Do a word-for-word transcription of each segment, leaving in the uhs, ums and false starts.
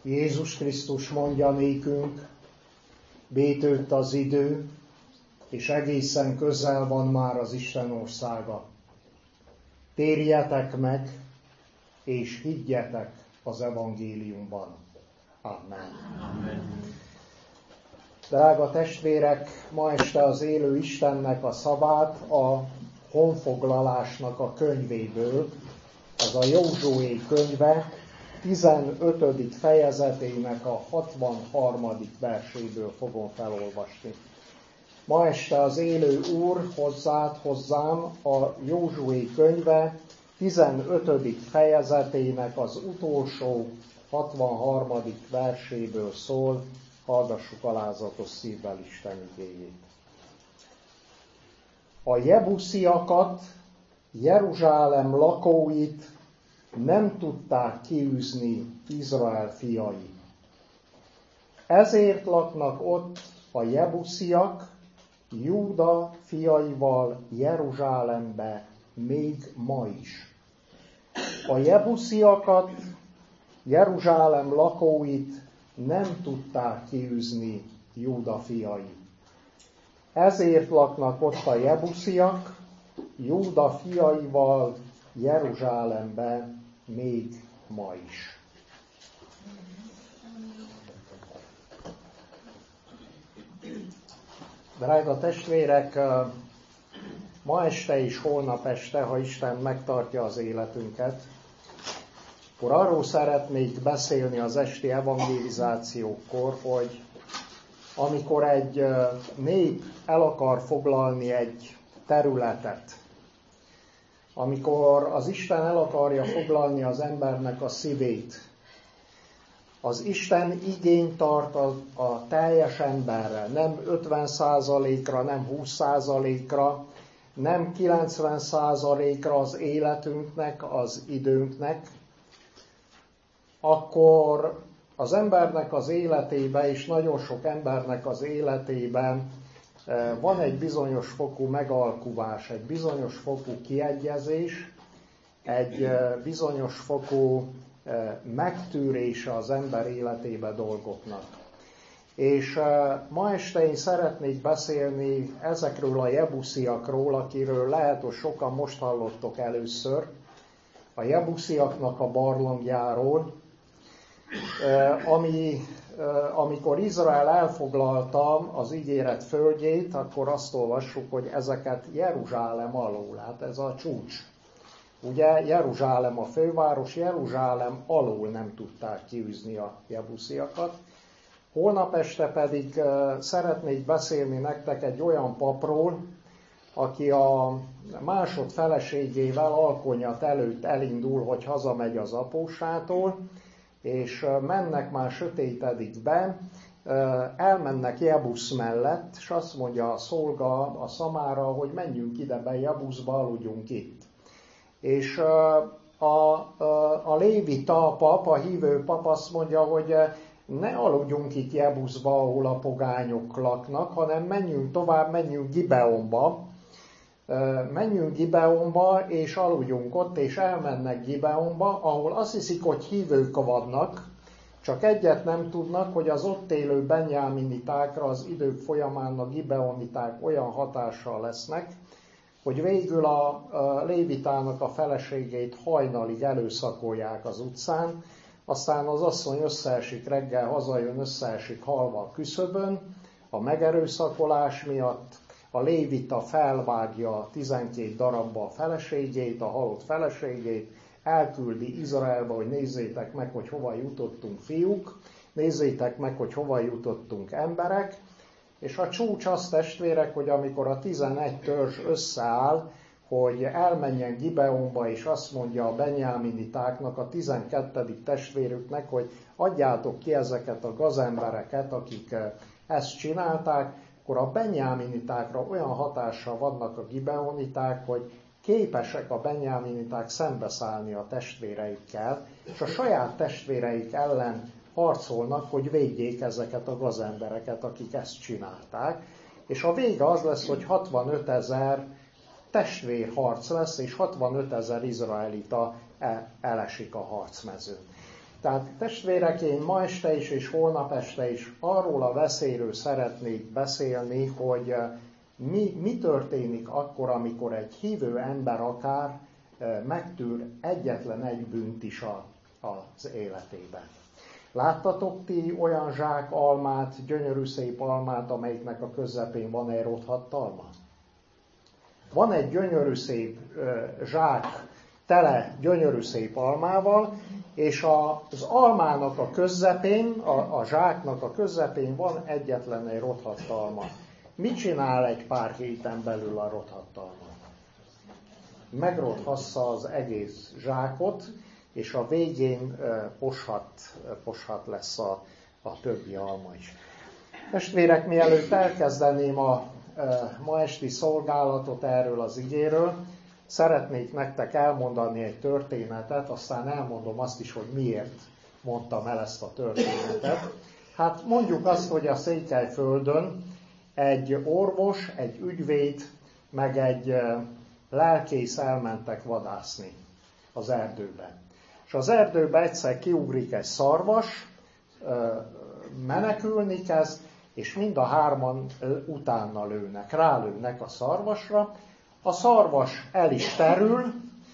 Jézus Krisztus mondja nékünk, bétőtt az idő, és egészen közel van már az Isten országa. Térjetek meg, és higgyetek az evangéliumban. Amen. Amen. Drága testvérek, ma este az élő Istennek a szavát a honfoglalásnak a könyvéből, ez a Józsué könyve tizenötödik fejezetének a hatvanharmadik verséből fogom felolvasni. Ma este az élő Úr hozzád, hozzám a Józsué könyve tizenötödik fejezetének az utolsó hatvanharmadik verséből szól, hallgassuk alázatos szívvel Isten igéjét. A jebusziakat, Jeruzsálem lakóit nem tudták kiűzni Izrael fiai. Ezért laknak ott a jebusziak, Júda fiaival Jeruzsálembe még ma is. A jebusziakat, Jeruzsálem lakóit nem tudták kiűzni Júda fiai. Ezért laknak ott a jebusziak, Júda fiaival Jeruzsálembe még ma is. Drága testvérek, ma este és holnap este, ha Isten megtartja az életünket, akkor arról szeretnék beszélni az esti evangelizációkor, hogy amikor egy nép el akar foglalni egy területet, amikor az Isten el akarja foglalni az embernek a szívét, az Isten igényt tart a, a teljes emberre, nem ötven százalékra, nem húsz százalékra, nem kilencven százalékra az életünknek, az időnknek, akkor az embernek az életében, és nagyon sok embernek az életében van egy bizonyos fokú megalkuvás, egy bizonyos fokú kiegyezés, egy bizonyos fokú megtűrése az ember életébe dolgoknak. És ma este én szeretnék beszélni ezekről a jebusziakról, akiről lehet, hogy sokan most hallottok először, a jebusziaknak a barlangjáról, ami, amikor Izrael elfoglalta az ígéret földjét, akkor azt olvassuk, hogy ezeket Jeruzsálem alól, hát ez a csúcs. Ugye Jeruzsálem a főváros, Jeruzsálem alól nem tudták kiűzni a jebusziakat. Holnap este pedig szeretnék beszélni nektek egy olyan papról, aki a másod feleségével alkonyat előtt elindul, hogy hazamegy az apósától, és mennek, már sötétedik be, elmennek Jebusz mellett, és azt mondja a szolga a szamára, hogy menjünk ide be Jebuszba, aludjunk itt. És a, a, a lévita, a pap, a hívő pap azt mondja, hogy ne aludjunk itt Jebuszba, ahol a pogányok laknak, hanem menjünk tovább, menjünk Gibeonba, menjünk Gibeonba, és aludjunk ott, és elmennek Gibeonba, ahol azt hiszik, hogy hívők vannak, csak egyet nem tudnak, hogy az ott élő benjáminitákra az idők folyamán a gibeoniták olyan hatással lesznek, hogy végül a lévitának a feleségét hajnalig előszakolják az utcán, aztán az asszony összeesik reggel, hazajön, összeesik halva a küszöbön, a megerőszakolás miatt, a lévita felvágja tizenkét darabba a feleségét, a halott feleségét, elküldi Izraelbe, hogy nézzétek meg, hogy hova jutottunk fiúk, nézzétek meg, hogy hova jutottunk emberek, és a csúcs az, testvérek, hogy amikor a tizenegy törzs összeáll, hogy elmenjen Gibeonba, és azt mondja a benjáminitáknak, a tizenkettedik testvérüknek, hogy adjátok ki ezeket a gazembereket, akik ezt csinálták, akkor a benjáminitákra olyan hatással vannak a gibeoniták, hogy képesek a benjáminiták szembeszállni a testvéreikkel, és a saját testvéreik ellen harcolnak, hogy védjék ezeket a gazembereket, akik ezt csinálták. És a vége az lesz, hogy hatvanöt ezer testvérharc lesz, és hatvanöt ezer izraelita elesik a harcmezőn. Tehát testvérek, én ma este is és holnap este is arról a veszélyről szeretnék beszélni, hogy mi, mi történik akkor, amikor egy hívő ember akár megtűr egyetlen egy bűnt is a, az életében. Láttatok ti olyan zsák almát, gyönyörű szép almát, amelyiknek a közepén van egy rothadt alma? Van egy gyönyörű szép zsák tele gyönyörű szép almával, és az almának a közepén, a, a zsáknak a közepén van egyetlen egy rothadt alma. Mit csinál egy pár héten belül a rothadt alma? Megrothassza az egész zsákot, és a végén poshat, poshat lesz a, a többi alma is. Testvérek, mielőtt elkezdeném a ma esti szolgálatot erről az igéről, szeretnék nektek elmondani egy történetet, aztán elmondom azt is, hogy miért mondtam el ezt a történetet. Hát mondjuk azt, hogy a Székelyföldön egy orvos, egy ügyvéd, meg egy lelkész elmentek vadászni az erdőbe. És az erdőbe egyszer kiugrik egy szarvas, menekülni kezd, és mind a hárman utána lőnek, rálőnek a szarvasra. A szarvas el is terül,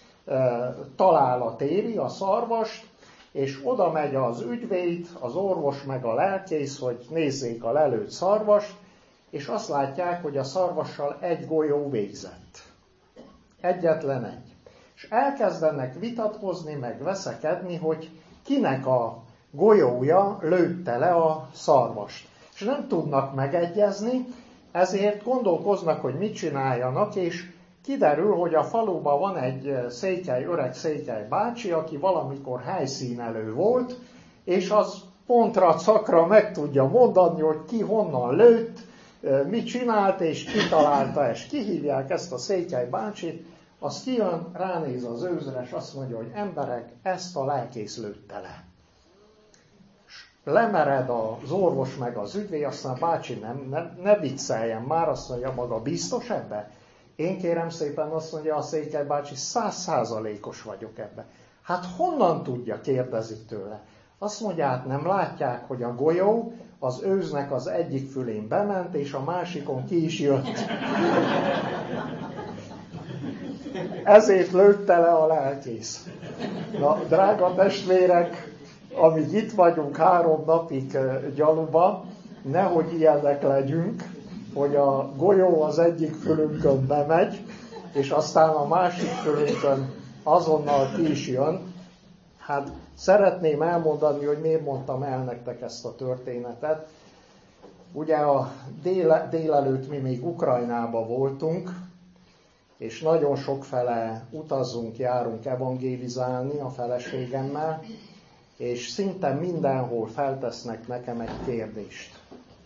találat éri a szarvast, és oda megy az ügyvéd, az orvos meg a lelkész, hogy nézzék a lelőtt szarvast, és azt látják, hogy a szarvassal egy golyó végzett. Egyetlen egy. És elkezdenek vitatkozni, meg veszekedni, hogy kinek a golyója lőtte le a szarvast. És nem tudnak megegyezni, ezért gondolkoznak, hogy mit csináljanak, és kiderül, hogy a faluban van egy székely, öreg székely bácsi, aki valamikor helyszínelő volt, és az pontra, szakra meg tudja mondani, hogy ki honnan lőtt, mit csinált, és kitalálta, és kihívják ezt a székely bácsit, az kijön, ránéz az őzre, és azt mondja, hogy emberek, ezt a lelkész lőtte le. Lemered az orvos meg az ügyvéd, aztán bácsi, nem, ne, ne vicceljen már, azt mondja, maga biztos ebbe? Én kérem szépen, azt mondja a székely bácsi, száz százalékos vagyok ebbe. Hát honnan tudja, kérdezik tőle. Azt mondja, hát nem látják, hogy a golyó az őznek az egyik fülén bement, és a másikon ki is jött. Ezért lőtte le a lelkész. Na, drága testvérek, amíg itt vagyunk három napig gyaluba, nehogy ilyenek legyünk, hogy a golyó az egyik fülünkön bemegy, és aztán a másik fülünkön azonnal ki is jön. Hát szeretném elmondani, hogy miért mondtam el nektek ezt a történetet. Ugye a dél, délelőtt mi még Ukrajnában voltunk, és nagyon sokfele utazunk, járunk evangélizálni a feleségemmel, és szinte mindenhol feltesznek nekem egy kérdést.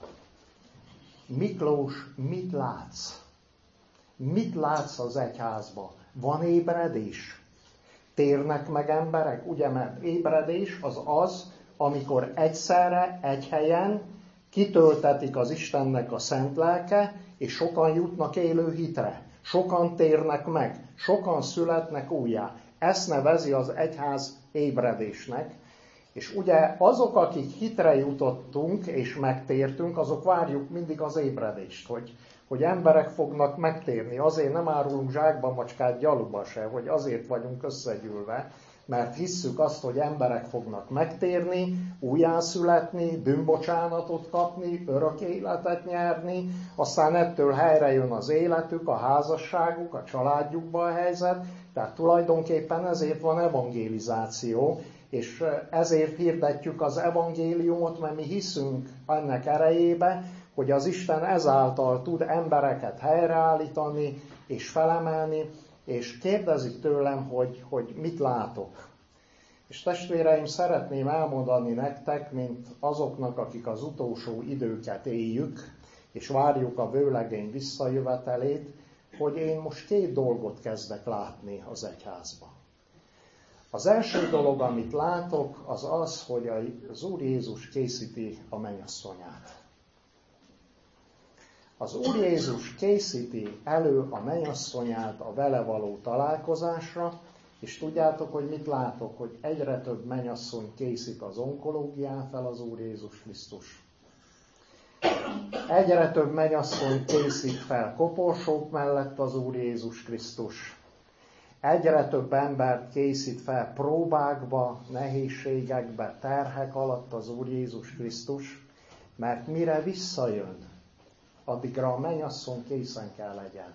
Miklós, mit látsz? Mit látsz az egyházba? Van ébredés? Térnek meg emberek? Ugye, mert ébredés az az, amikor egyszerre, egy helyen kitöltetik az Istennek a szent lelke, és sokan jutnak élő hitre. Sokan térnek meg, sokan születnek újjá. Ezt nevezi az egyház ébredésnek. És ugye azok, akik hitre jutottunk és megtértünk, azok várjuk mindig az ébredést, hogy, hogy emberek fognak megtérni. Azért nem árulunk zsákba macskát gyaluba se, hogy azért vagyunk összegyűlve, mert hisszük azt, hogy emberek fognak megtérni, újjászületni, bűnbocsánatot kapni, örök életet nyerni, aztán ettől helyre jön az életük, a házasságuk, a családjukba a helyzet, tehát tulajdonképpen ezért van evangélizáció, és ezért hirdetjük az evangéliumot, mert mi hiszünk ennek erejébe, hogy az Isten ezáltal tud embereket helyreállítani és felemelni, és kérdezik tőlem, hogy, hogy mit látok. És testvéreim, szeretném elmondani nektek, mint azoknak, akik az utolsó időket éljük, és várjuk a vőlegény visszajövetelét, hogy én most két dolgot kezdek látni az egyházban. Az első dolog, amit látok, az az, hogy az Úr Jézus készíti a mennyasszonyát. Az Úr Jézus készíti elő a mennyasszonyát a vele való találkozásra, És tudjátok, hogy mit látok? Hogy egyre több mennyasszony készít az onkológián fel az Úr Jézus Krisztus. Egyre több mennyasszony készít fel koporsók mellett az Úr Jézus Krisztus. Egyre több embert készít fel próbákba, nehézségekbe, terhek alatt az Úr Jézus Krisztus, mert mire visszajön, addigra a mennyasszony készen kell legyen.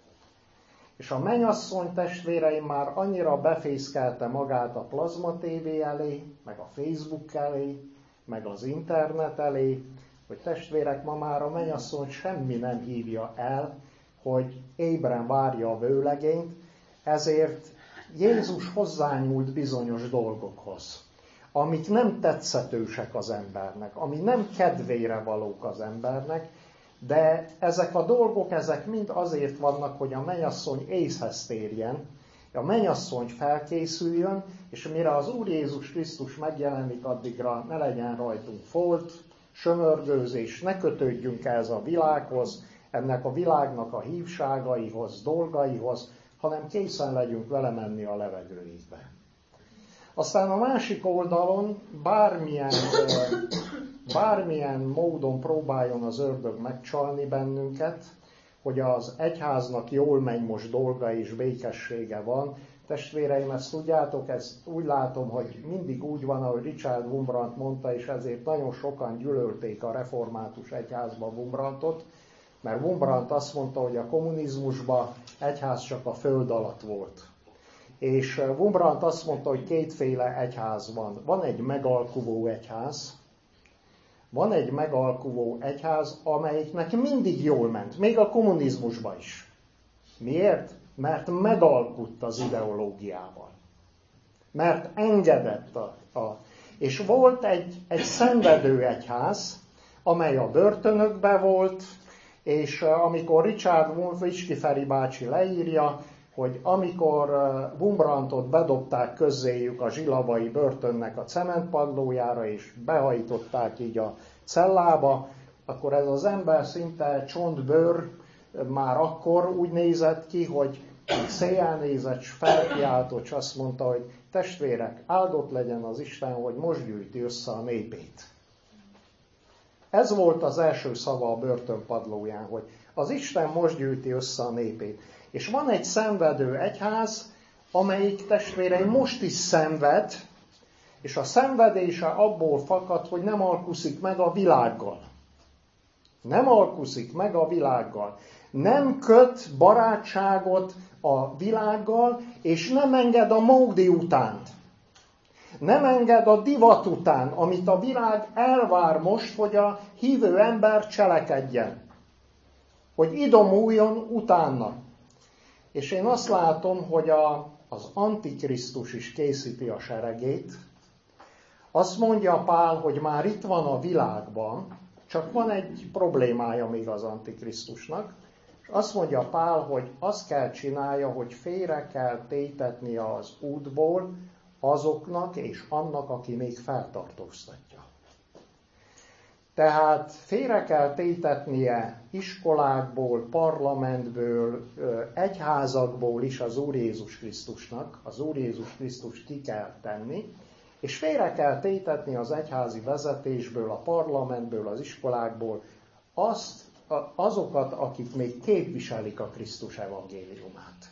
És a mennyasszony, testvéreim, már annyira befészkelte magát a plazma tévé elé, meg a Facebook elé, meg az internet elé, hogy testvérek, ma már a mennyasszony semmi nem hívja el, hogy ébren várja a vőlegényt, ezért Jézus hozzányúlt bizonyos dolgokhoz, amik nem tetszetősek az embernek, ami nem kedvére valók az embernek, de ezek a dolgok, ezek mind azért vannak, hogy a mennyasszony észhez térjen, a mennyasszony felkészüljön, és mire az Úr Jézus Krisztus megjelenik, addigra ne legyen rajtunk folt, sömörgőzés, ne kötődjünk ehhez a világhoz, ennek a világnak a hívságaihoz, dolgaihoz, hanem készen legyünk vele menni a levegőjébe. Aztán a másik oldalon bármilyen, bármilyen módon próbáljon az ördög megcsalni bennünket, hogy az egyháznak jól megy most dolga és békessége van. Testvéreim, ezt tudjátok, ezt úgy látom, hogy mindig úgy van, ahogy Richard Wurmbrand mondta, és ezért nagyon sokan gyűlölték a református egyházba Wurmbrandot, mert Wurmbrand azt mondta, hogy a kommunizmusban egyház csak a föld alatt volt. És Wurmbrand azt mondta, hogy kétféle egyház van. Van egy megalkuvó egyház, van egy megalkuvó egyház, amelyiknek mindig jól ment, még a kommunizmusban is. Miért? Mert megalkudt az ideológiával. Mert engedett a... a és volt egy, egy szenvedő egyház, amely a börtönökben volt, és amikor Richard Wurmbrand Feri bácsi leírja, hogy amikor Wurmbrandot bedobták közzéjük a zsilavai börtönnek a cementpadlójára, és behajtották így a cellába, akkor ez az ember szinte csontbőr már akkor úgy nézett ki, hogy széjjel nézett, s felkiáltott, és azt mondta, hogy testvérek, áldott legyen az Isten, hogy most gyűjti össze a népét. Ez volt az első szava a börtönpadlóján, hogy az Isten most gyűjti össze a népét. És van egy szenvedő egyház, amelyik testvéreim most is szenved, és a szenvedése abból fakad, hogy nem alkuszik meg a világgal. Nem alkuszik meg a világgal. Nem köt barátságot a világgal, és nem enged a módi után. Nem enged a divat után, amit a világ elvár most, hogy a hívő ember cselekedjen. Hogy idomuljon utána. És én azt látom, hogy a, az Antikrisztus is készíti a seregét. Azt mondja Pál, hogy már itt van a világban, csak van egy problémája még az Antikrisztusnak. És azt mondja Pál, hogy azt kell csinálja, hogy félre kell tétetnie az útból azoknak és annak, aki még feltartóztatja. Tehát félre kell tétetnie iskolákból, parlamentből, egyházakból is az Úr Jézus Krisztusnak, az Úr Jézus Krisztust ki kell tenni, és félre kell tétetni az egyházi vezetésből, a parlamentből, az iskolákból azt, azokat, akik még képviselik a Krisztus evangéliumát.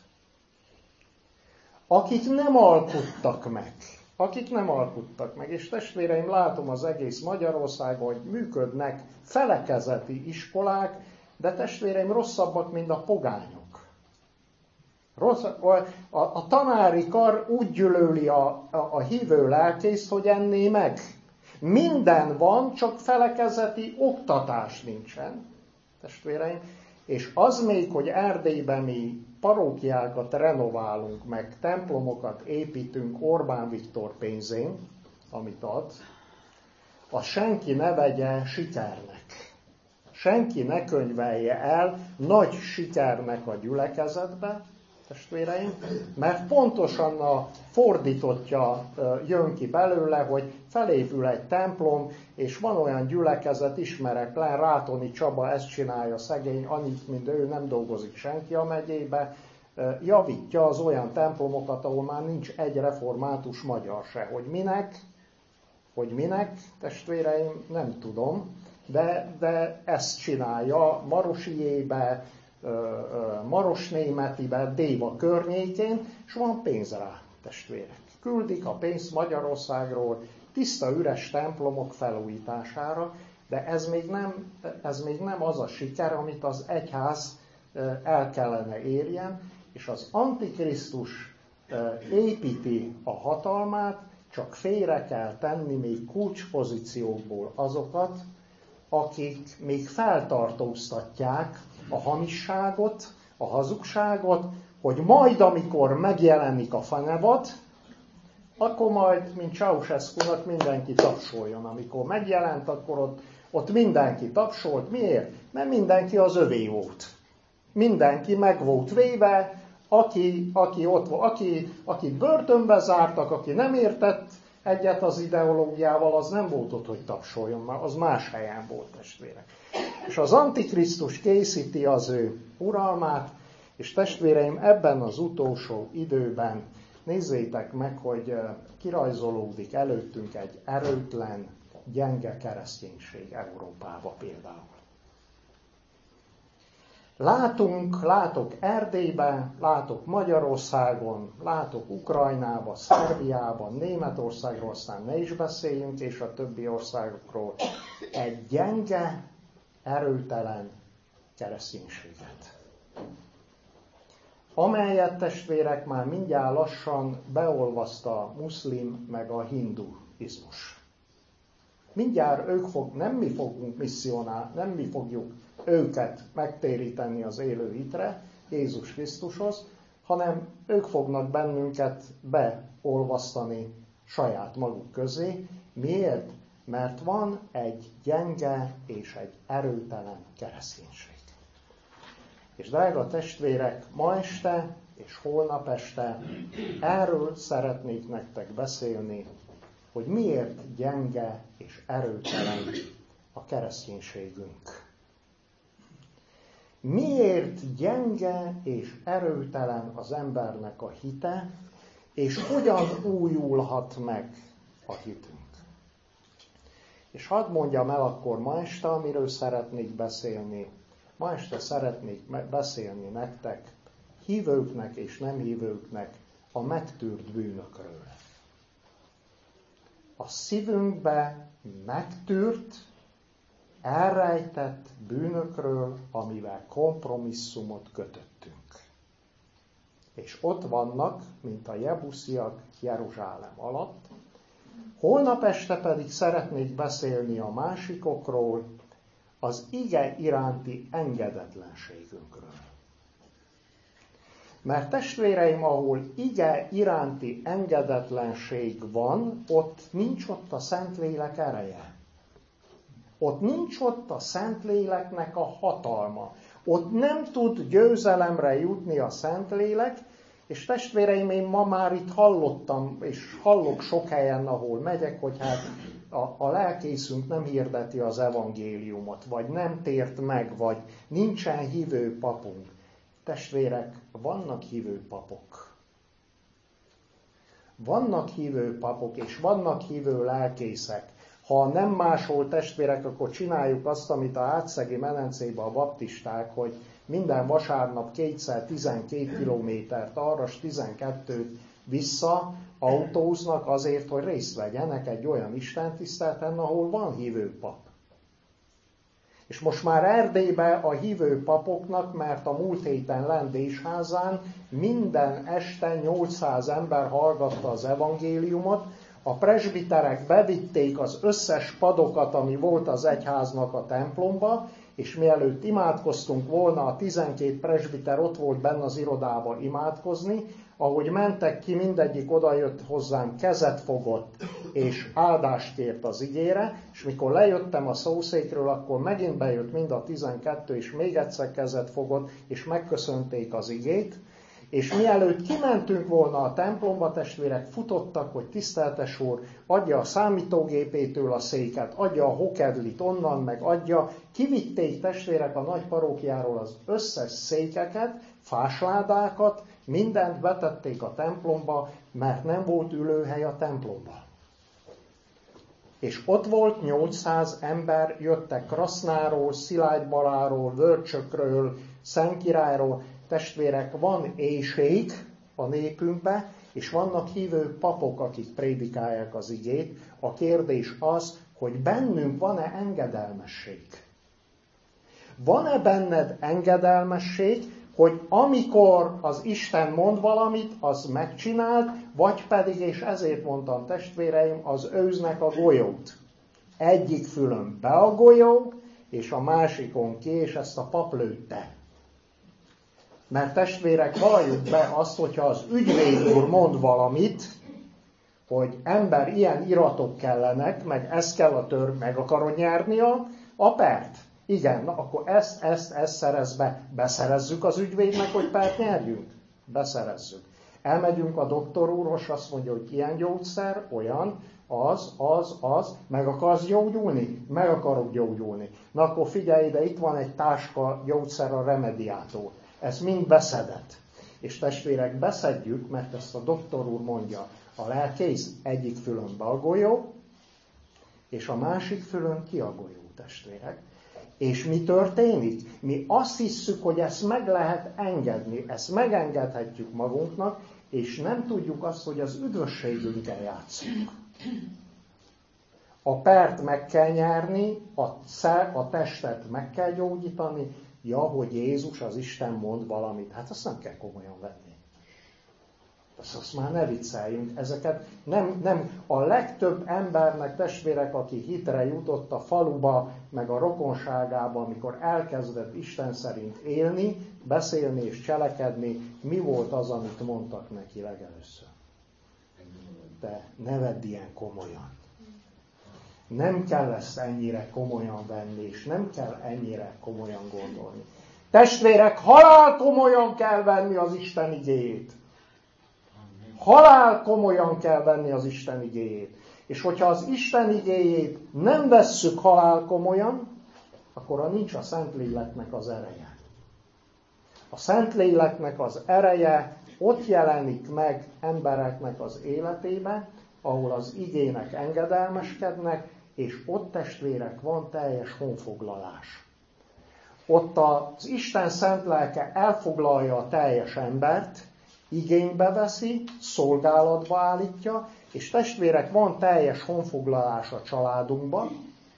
Akik nem alkuttak meg. Akik nem alkuttak meg. És testvéreim, látom az egész Magyarországon, hogy működnek felekezeti iskolák, de testvéreim rosszabbak, mint a pogányok. Rossz, a, a, a tanári kar úgy gyűlöli a, a, a hívő lelkészt, hogy enné meg. Minden van, csak felekezeti oktatás nincsen. Testvéreim, és az még, hogy Erdélyben mi parókiákat renoválunk, meg templomokat építünk Orbán Viktor pénzén, amit ad, az senki ne vegye sikernek. Senki ne könyvelje el nagy sikernek a gyülekezetbe, testvéreim, mert pontosan a fordítottja jön ki belőle, hogy felépül egy templom, és van olyan gyülekezet, ismerek le, Rátoni Csaba ezt csinálja szegény, annyit, mint ő, nem dolgozik senki a megyébe, javítja az olyan templomokat, ahol már nincs egy református magyar se. Hogy minek, hogy minek, testvéreim, nem tudom, de, de ezt csinálja Marosijébe, Marosnémetibe, Déva környékén, és van pénz rá, testvérek. Küldik a pénzt Magyarországról tiszta üres templomok felújítására, de ez még nem, ez még nem az a siker, amit az egyház el kellene érjen, és az Antikrisztus építi a hatalmát, csak félre kell tenni még kulcspozíciókból azokat, akik még feltartóztatják a hamisságot, a hazugságot, hogy majd, amikor megjelenik a fenevad, akkor majd, mint Ceausescu-nak mindenki tapsoljon. Amikor megjelent, akkor ott, ott mindenki tapsolt. Miért? Mert mindenki az övé volt. Mindenki meg volt véve, aki, aki ott volt, aki, akit börtönbe zártak, aki nem értett egyet az ideológiával, az nem volt ott, hogy tapsoljon, mert az más helyen volt, testvérek. És az Antikrisztus készíti az ő uralmát, és testvéreim, ebben az utolsó időben nézzétek meg, hogy kirajzolódik előttünk egy erőtlen, gyenge kereszténység Európába például. Látunk, látok Erdélyben, látok Magyarországon, látok Ukrajnában, Szerbiában, Németországról, aztán ne is beszéljünk, és a többi országokról, egy gyenge, erőtelen kereszténységet, amelyet, testvérek, már mindjárt lassan beolvaszta a muszlim meg a hinduizmus. Mindjárt ők fog, nem mi fogunk misszionálni, nem mi fogjuk őket megtéríteni az élő hitre, Jézus Krisztushoz, hanem ők fognak bennünket beolvasztani saját maguk közé. Miért? Mert van egy gyenge és egy erőtelen kereszténység. És drága testvérek, ma este és holnap este erről szeretnék nektek beszélni, hogy miért gyenge és erőtelen a kereszténységünk. Miért gyenge és erőtelen az embernek a hite, és hogyan újulhat meg a hitünk. És hadd mondjam el akkor ma este, amiről szeretnék beszélni. Ma este szeretnék beszélni nektek, hívőknek és nem hívőknek a megtűrt bűnökről. A szívünkbe megtűrt, elrejtett bűnökről, amivel kompromisszumot kötöttünk. És ott vannak, mint a jebusziak Jeruzsálem alatt. Holnap este pedig szeretnék beszélni a másikokról, az ige iránti engedetlenségünkről. Mert testvéreim, ahol ige iránti engedetlenség van, ott nincs ott a Szentlélek ereje. Ott nincs ott a Szentléleknek a hatalma. Ott nem tud győzelemre jutni a Szentlélek, és testvéreim, én ma már itt hallottam, és hallok sok helyen, ahol megyek, hogy hát a, a lelkészünk nem hirdeti az evangéliumot, vagy nem tért meg, vagy nincsen hívő papunk. Testvérek, vannak hívő papok. Vannak hívő papok, és vannak hívő lelkészek. Ha nem máshol, testvérek, akkor csináljuk azt, amit a Átszegi medencében a baptisták, hogy minden vasárnap kétszer tizenkét kilométert arra, s tizenkettőt vissza autóznak azért, hogy részt vegyenek egy olyan istentiszteleten, ahol van hívő pap. És most már Erdélyben a hívő papoknak, mert a múlt héten Lendésházán minden este nyolcszáz ember hallgatta az evangéliumot, a presbiterek bevitték az összes padokat, ami volt az egyháznak a templomba, és mielőtt imádkoztunk volna, a tizenkét presbiter ott volt benne az irodába imádkozni, ahogy mentek ki, mindegyik odajött hozzám, kezet fogott, és áldást kért az igére, és mikor lejöttem a szószékről, akkor megint bejött mind a tizenkettő, és még egyszer kezet fogott, és megköszönték az igét, És mielőtt kimentünk volna a templomba, testvérek, futottak, hogy tiszteltes úr, adja a számítógépétől a széket, adja a hokedlit onnan, meg adja. Kivitték, testvérek, a nagy parókiáról az összes székeket, fásládákat, mindent betették a templomba, mert nem volt ülőhely a templomba. És ott volt nyolcszáz ember, jöttek Krasznáról, Szilágybaláról, Vörcsökről, Szentkirályról. Testvérek, van éhség a népünkbe, és vannak hívő papok, akik prédikálják az igét. A kérdés az, hogy bennünk van-e engedelmesség. Van-e benned engedelmesség, hogy amikor az Isten mond valamit, az megcsináld, vagy pedig, és ezért mondtam, testvéreim, az őznek a golyót. Egyik fülön be a golyó, és a másikon ki, és ezt a pap lőtte. Mert testvérek, valljuk be azt, hogyha az ügyvéd úr mond valamit, hogy ember, ilyen iratok kellenek, meg ezt kell a tör, meg akarod nyerni a, a pert. Igen, na akkor ezt, ezt, ezt szerez be. Beszerezzük az ügyvédnek, hogy pert nyerjünk? Beszerezzük. Elmegyünk a doktor úrhoz, azt mondja, hogy ilyen gyógyszer, olyan, az, az, az, meg akarsz gyógyulni? Meg akarok gyógyulni. Na akkor figyelj ide, itt van egy táska gyógyszer, a Remediátor. Ezt mind beszedett. És testvérek, beszedjük, mert ezt a doktor úr mondja. A lelkész egyik fülön be a golyó, és a másik fülön ki a golyó, testvérek. És mi történik? Mi azt hisszük, hogy ezt meg lehet engedni, ezt megengedhetjük magunknak, és nem tudjuk azt, hogy az üdvösségünkkel játszunk. A pert meg kell nyerni, a, a testet meg kell gyógyítani, ja, hogy Jézus, az Isten mond valamit. Hát azt nem kell komolyan venni. Azt, azt már ne vicceljünk. Ezeket nem, nem a legtöbb embernek, testvérek, aki hitre jutott a faluba, meg a rokonságába, amikor elkezdett Isten szerint élni, beszélni és cselekedni, mi volt az, amit mondtak neki legelőször? De ne vedd ilyen komolyan. Nem kell ezt ennyire komolyan venni, és nem kell ennyire komolyan gondolni. Testvérek, halál komolyan kell venni az Isten igéjét. Halál komolyan kell venni az Isten igéjét. És hogyha az Isten igéjét nem vesszük halál komolyan, akkor nincs a Szentléleknek az ereje. A Szentléleknek az ereje ott jelenik meg embereknek az életébe, ahol az igének engedelmeskednek, és ott, testvérek, van teljes honfoglalás. Ott az Isten szent lelke elfoglalja a teljes embert, igénybe veszi, szolgálatba állítja, és testvérek, van teljes honfoglalás a családunkban.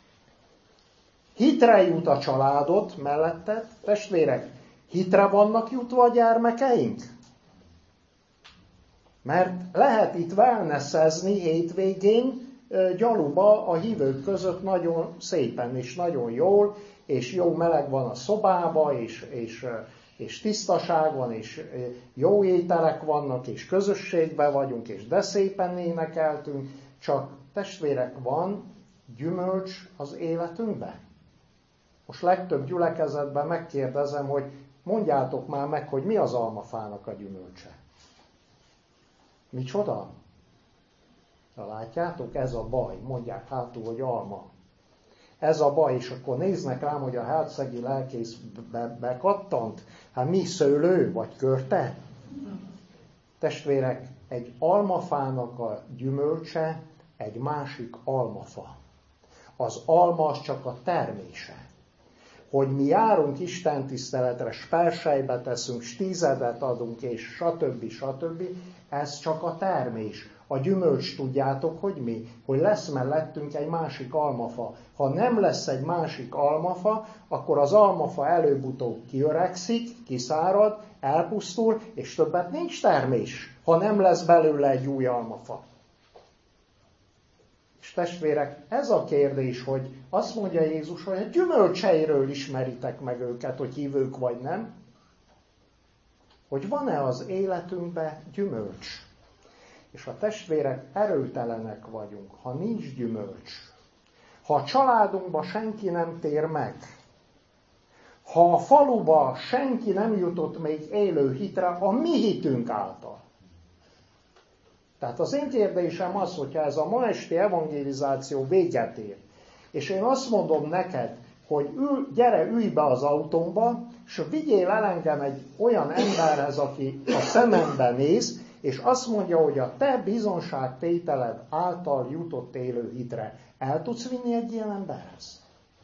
Hitre jut a családod melletted, testvérek, hitre vannak jutva a gyermekeink? Mert lehet itt wellnessezni hétvégén, gyaluba a hívők között nagyon szépen és nagyon jól, és jó meleg van a szobába, és, és, és tisztaság van, és jó ételek vannak, és közösségben vagyunk, és de szépen énekeltünk, csak testvérek, van gyümölcs az életünkben? Most legtöbb gyülekezetben megkérdezem, hogy mondjátok már meg, hogy mi az almafának a gyümölcse. Micsoda? Na látjátok, ez a baj. Mondják hátul, hogy alma. Ez a baj, és akkor néznek rám, hogy a hercegi lelkész be, bekattant. Hát mi, szőlő vagy körte? Testvérek, egy almafának a gyümölcse egy másik almafa. Az alma az csak a termése. Hogy mi járunk Isten tiszteletre, spelsejbe teszünk, tízedet adunk, és stb. stb. Ez csak a termés. A gyümölcs, tudjátok, hogy mi? Hogy lesz mellettünk egy másik almafa. Ha nem lesz egy másik almafa, akkor az almafa előbb-utóbb kiöregszik, kiszárad, elpusztul, és többet nincs termés, ha nem lesz belőle egy új almafa. És testvérek, ez a kérdés, hogy azt mondja Jézus, hogy a gyümölcseiről ismeritek meg őket, hogy hívők vagy nem. Hogy van-e az életünkben gyümölcs? És a testvérek, erőtelenek vagyunk, ha nincs gyümölcs. Ha a családunkban senki nem tér meg. ha a faluba senki nem jutott még élő hitre, a mi hitünk által. Tehát az én kérdésem az, hogyha ez a ma esti evangelizáció véget ér, és én azt mondom neked, hogy ül, gyere, ülj be az autómba, és vigyél el engem egy olyan emberhez, aki a szemembe néz, és azt mondja, hogy a te bizonságtételed által jutott élő hitre. El tudsz vinni egy ilyen emberhez?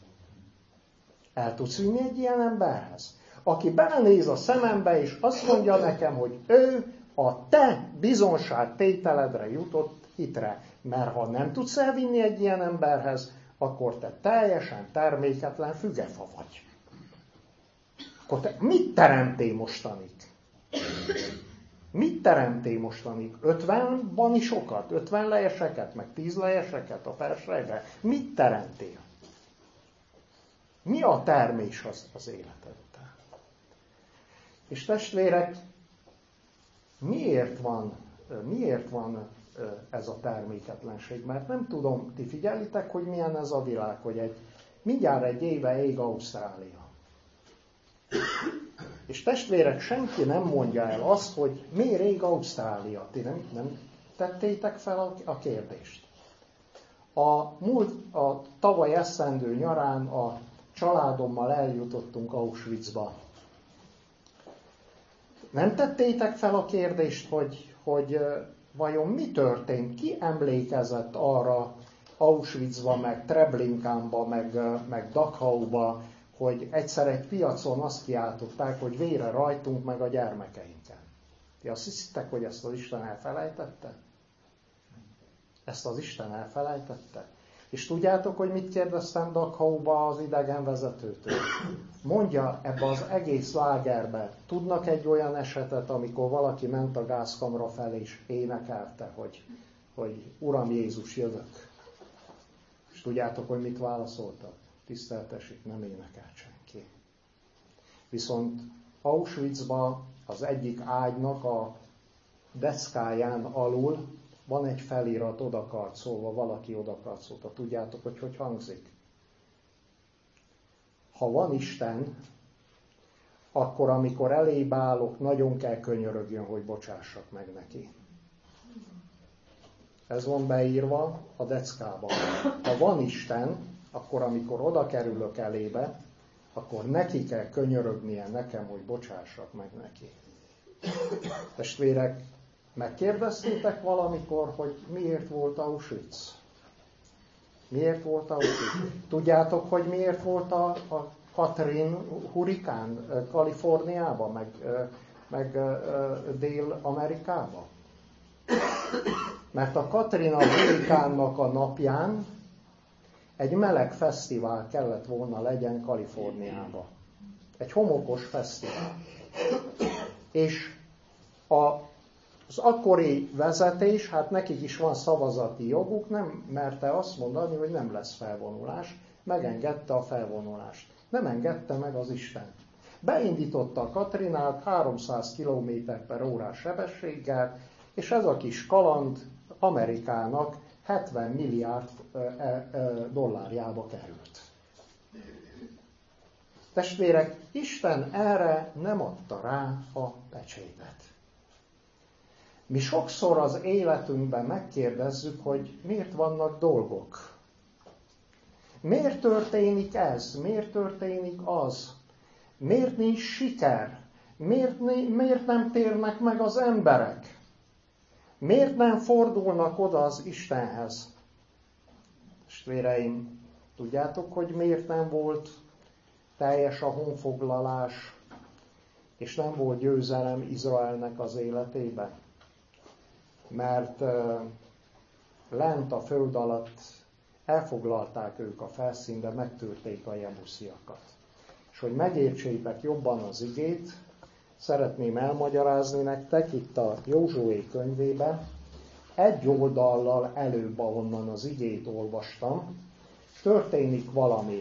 El tudsz vinni egy ilyen emberhez? Aki belenéz a szemembe, és azt mondja nekem, hogy ő a te bizonságtételedre jutott hitre. Mert ha nem tudsz elvinni egy ilyen emberhez, akkor te teljesen terméketlen fügefa vagy. Akkor te mit teremtél mostanig? Mit teremtél mostanig? ötven banisokat, ötven lejeseket, meg tíz lejeseket a persejbe? Mit teremtél? Mi a termés az, az életedben? És testvérek, miért van, miért van ez a terméketlenség? Mert nem tudom, ti figyelitek, hogy milyen ez a világ, hogy egy, mindjárt egy éve ég Ausztrália. És testvérek, senki nem mondja el azt, hogy miért ég Ausztrália. Ti nem, nem tettétek fel a, a kérdést. A, múlt, a tavaly esztendő nyarán a családommal eljutottunk Auschwitzba. Nem tettétek fel a kérdést, hogy, hogy vajon mi történt? Ki emlékezett arra Auschwitzba, meg Treblinkánba, meg, meg Dachauba, hogy egyszer egy piacon azt kiáltották, hogy vére rajtunk, meg a gyermekeinken. Ti azt hiszitek, hogy ezt az Isten elfelejtette? Ezt az Isten elfelejtette? És tudjátok, hogy mit kérdeztem Dachauba az idegenvezetőtől? Mondja, ebbe az egész lágerbe tudnak egy olyan esetet, amikor valaki ment a gázkamra felé, és énekelte, hogy, hogy Uram Jézus, jövök. És tudjátok, hogy mit válaszoltak? Tiszteltessék, nem énekelt senki. Viszont Auschwitzba az egyik ágynak a deszkáján alul van egy felirat odakarcolva, valaki odakarcolta. Tudjátok, hogy hogy hangzik? Ha van Isten, akkor amikor elébe állok, nagyon kell könyörögjön, hogy bocsássak meg neki. Ez van beírva a deckában. Ha van Isten, akkor amikor oda kerülök elébe, akkor neki kell könyörögnie nekem, hogy bocsássak meg neki. Testvérek, megkérdeztétek valamikor, hogy miért volt Auschwitz? Miért volt Auschwitz? Tudjátok, hogy miért volt a, a Katrin hurikán Kaliforniában, meg, meg Dél-Amerikában? Mert a Katrina hurikánnak a napján egy meleg fesztivál kellett volna legyen Kaliforniában. Egy homokos fesztivál. És a, az akkori vezetés, hát nekik is van szavazati joguk, nem merte azt mondani, hogy nem lesz felvonulás. Megengedte a felvonulást. Nem engedte meg az Isten. Beindította a Katrinát háromszáz kilométer per órás sebességgel, és ez a kis kaland Amerikának hetven milliárd dollárjába került. Testvérek, Isten erre nem adta rá a pecsétet. Mi sokszor az életünkben megkérdezzük, hogy miért vannak dolgok. Miért történik ez? Miért történik az? Miért nincs siker? Miért, miért nem térnek meg az emberek? Miért nem fordulnak oda az Istenhez? Testvéreim, tudjátok, hogy miért nem volt teljes a honfoglalás, és nem volt győzelem Izraelnek az életében? Mert uh, lent a föld alatt elfoglalták ők a felszínre, megtörték a jebusziakat. És hogy megértsétek jobban az igét, szeretném elmagyarázni nektek itt a Józsué könyvében, egy oldallal előbb, ahonnan az igét olvastam, történik valami.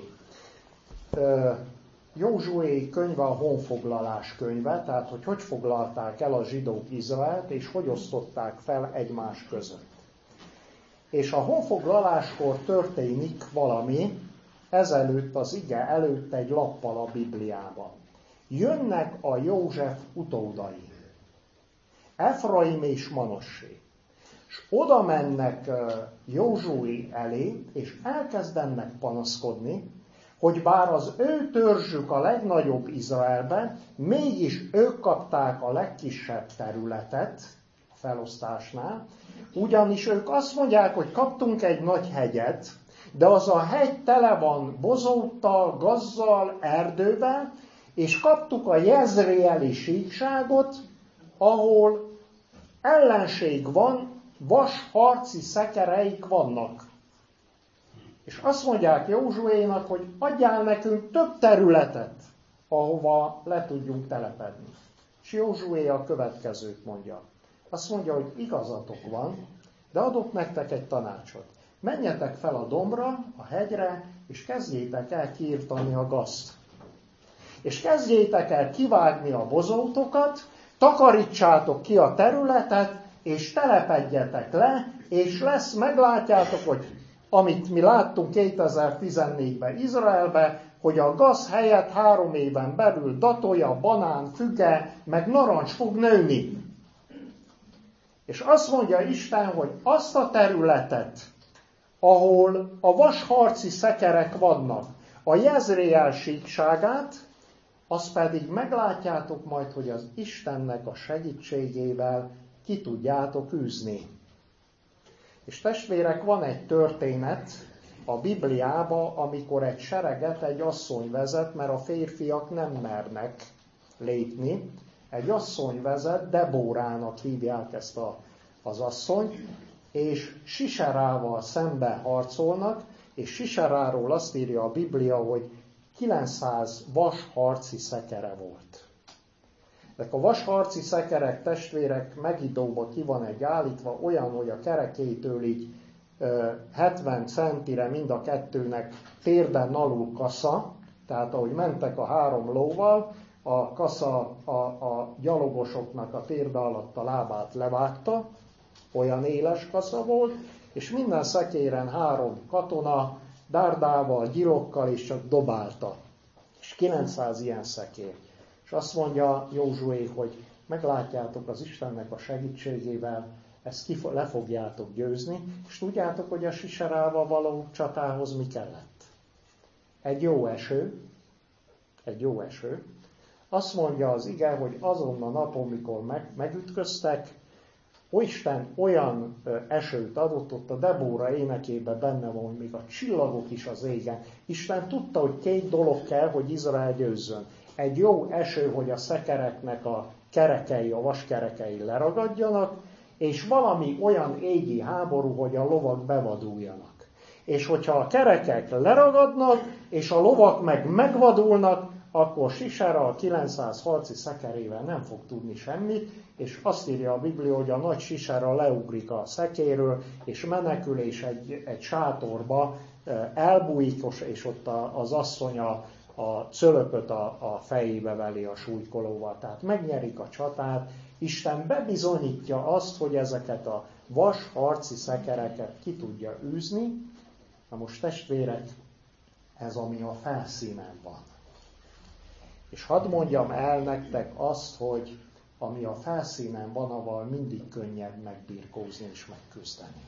Józsué könyve a honfoglalás könyve, tehát hogy hogy foglalták el a zsidók Izraelt, és hogy osztották fel egymás között. És a honfoglaláskor történik valami, ezelőtt, az ige előtt egy lappal a Bibliában. Jönnek a József utódai, Efraim és Manassé, és oda mennek Józsué elé, és elkezdenek panaszkodni, hogy bár az ő törzsük a legnagyobb Izraelben, mégis ők kapták a legkisebb területet a felosztásnál, ugyanis ők azt mondják, hogy kaptunk egy nagy hegyet, de az a hegy tele van bozóttal, gazzal, erdővel, és kaptuk a jezreeli síkságot, ahol ellenség van, vas harci szekereik vannak. És azt mondják Józsuénak, hogy adjál nekünk több területet, ahova le tudjunk telepedni. És Józsué a következőt mondja. Azt mondja, hogy igazatok van, de adok nektek egy tanácsot. Menjetek fel a dombra, a hegyre, és kezdjétek el kiirtani a gazt. És kezdjétek el kivágni a bozótokat, takarítsátok ki a területet, és telepedjetek le, és lesz, meglátjátok, hogy amit mi láttunk kétezer-tizennégyben Izraelben, hogy a gaz helyett három éven belül datolja, banán, füge, meg narancs fog nőni. És azt mondja Isten, hogy azt a területet, ahol a vasharci szekerek vannak, a Jezreel síkságát, azt pedig meglátjátok majd, hogy az Istennek a segítségével ki tudjátok űzni. És testvérek, van egy történet a Bibliában, amikor egy sereget egy asszony vezet, mert a férfiak nem mernek lépni. Egy asszony vezet, Debórának hívják ezt a, az asszonyt, és Siserával szembe harcolnak, és Siseráról azt írja a Biblia, hogy kilencszáz vasharci szekere volt. Ezek a vasharci szekerek, testvérek, Megidóba ki van egy állítva, olyan, hogy a kerekétől így hetven centire mind a kettőnek térden alul kasza, tehát ahogy mentek a három lóval, a kasza a, a gyalogosoknak a térde alatt a lábát levágta, olyan éles kasza volt, és minden szekéren három katona dárdával, gyilokkal és csak dobálta. És kilencszáz ilyen szekér. És azt mondja Józsué, hogy meglátjátok az Istennek a segítségével, ezt ki, le fogjátok győzni, és tudjátok, hogy a Siserával való csatához mi kellett? Egy jó eső, egy jó eső. Azt mondja az ige, hogy azon a napon, mikor meg, megütköztek, Isten olyan esőt adott, ott a Debóra énekében benne van, hogy még a csillagok is az égen. Isten tudta, hogy két dolog kell, hogy Izrael győzzön. Egy jó eső, hogy a szekereknek a kerekei, a vaskerekei leragadjanak, és valami olyan égi háború, hogy a lovak bevaduljanak. És hogyha a kerekek leragadnak, és a lovak meg megvadulnak, akkor Sisera a kilencszáz harci szekerével nem fog tudni semmit, és azt írja a Biblia, hogy a nagy Sisera leugrik a szekéről, és menekül, és egy, egy sátorba elbújik, és ott az asszony a, a cölöpöt a, a fejébe veli a súlykolóval. Tehát megnyerik a csatát, Isten bebizonyítja azt, hogy ezeket a vas harci szekereket ki tudja űzni. Na most testvérek, ez ami a felszínen van. És hadd mondjam el nektek azt, hogy ami a felszínen van, avval mindig könnyebb megbirkózni és megküzdeni.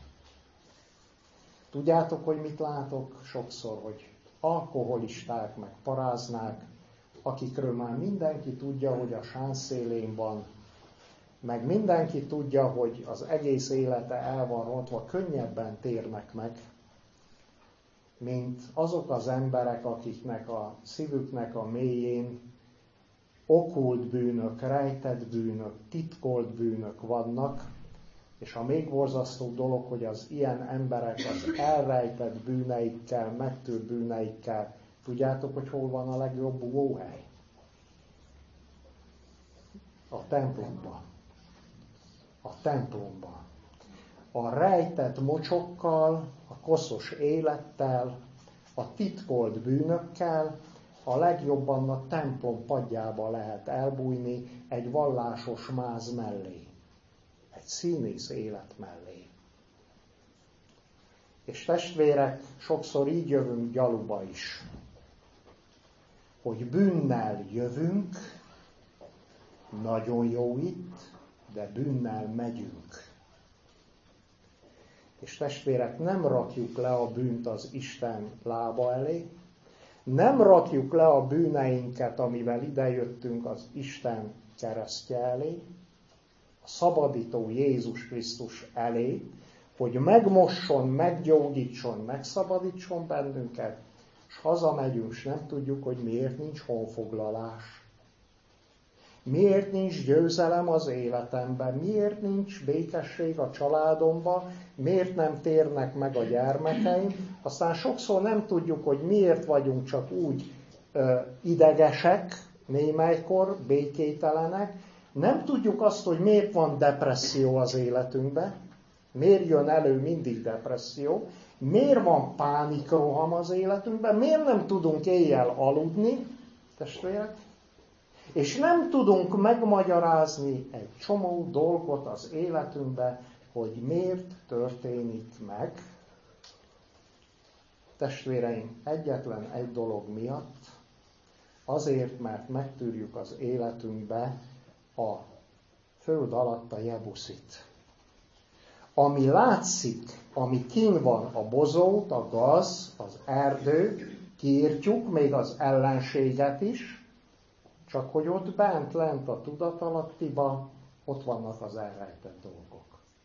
Tudjátok, hogy mit látok sokszor, hogy alkoholisták, meg paráznák, akikről már mindenki tudja, hogy a sánszélén van, meg mindenki tudja, hogy az egész élete el van rontva, könnyebben térnek meg, mint azok az emberek, akiknek a szívüknek a mélyén okkult bűnök, rejtett bűnök, titkolt bűnök vannak, és a még borzasztóbb dolog, hogy az ilyen emberek az elrejtett bűneikkel, megtört bűneikkel, tudjátok, hogy hol van a legjobb búvóhely? A templomban. A templomban. A rejtett mocsokkal, a koszos élettel, a titkolt bűnökkel, a legjobban a templom padjába lehet elbújni egy vallásos máz mellé. Egy színész élet mellé. És testvérek, sokszor így jövünk gyaluba is. Hogy bűnnel jövünk, nagyon jó itt, de bűnnel megyünk. És testvérek, nem rakjuk le a bűnt az Isten lába elé, nem rakjuk le a bűneinket, amivel idejöttünk az Isten keresztje elé, a szabadító Jézus Krisztus elé, hogy megmosson, meggyógyítson, megszabadítson bennünket, és hazamegyünk, és nem tudjuk, hogy miért nincs honfoglalás. Miért nincs győzelem az életemben, miért nincs békesség a családomban, miért nem térnek meg a gyermekeim. Aztán sokszor nem tudjuk, hogy miért vagyunk csak úgy ö, idegesek, némelykor békételenek. Nem tudjuk azt, hogy miért van depresszió az életünkben, miért jön elő mindig depresszió, miért van pánikroham az életünkben, miért nem tudunk éjjel aludni, testvérek, és nem tudunk megmagyarázni egy csomó dolgot az életünkben, hogy miért történik meg. Testvéreim, egyetlen egy dolog miatt, azért, mert megtűrjük az életünkbe a föld alatt a jebuszit. Ami látszik, ami kinn van, a bozót, a gaz, az erdő, kiírtjuk, még az ellenséget is, csak hogy ott bent, lent a tudatalattiba, ott vannak az elrejtett dolgok.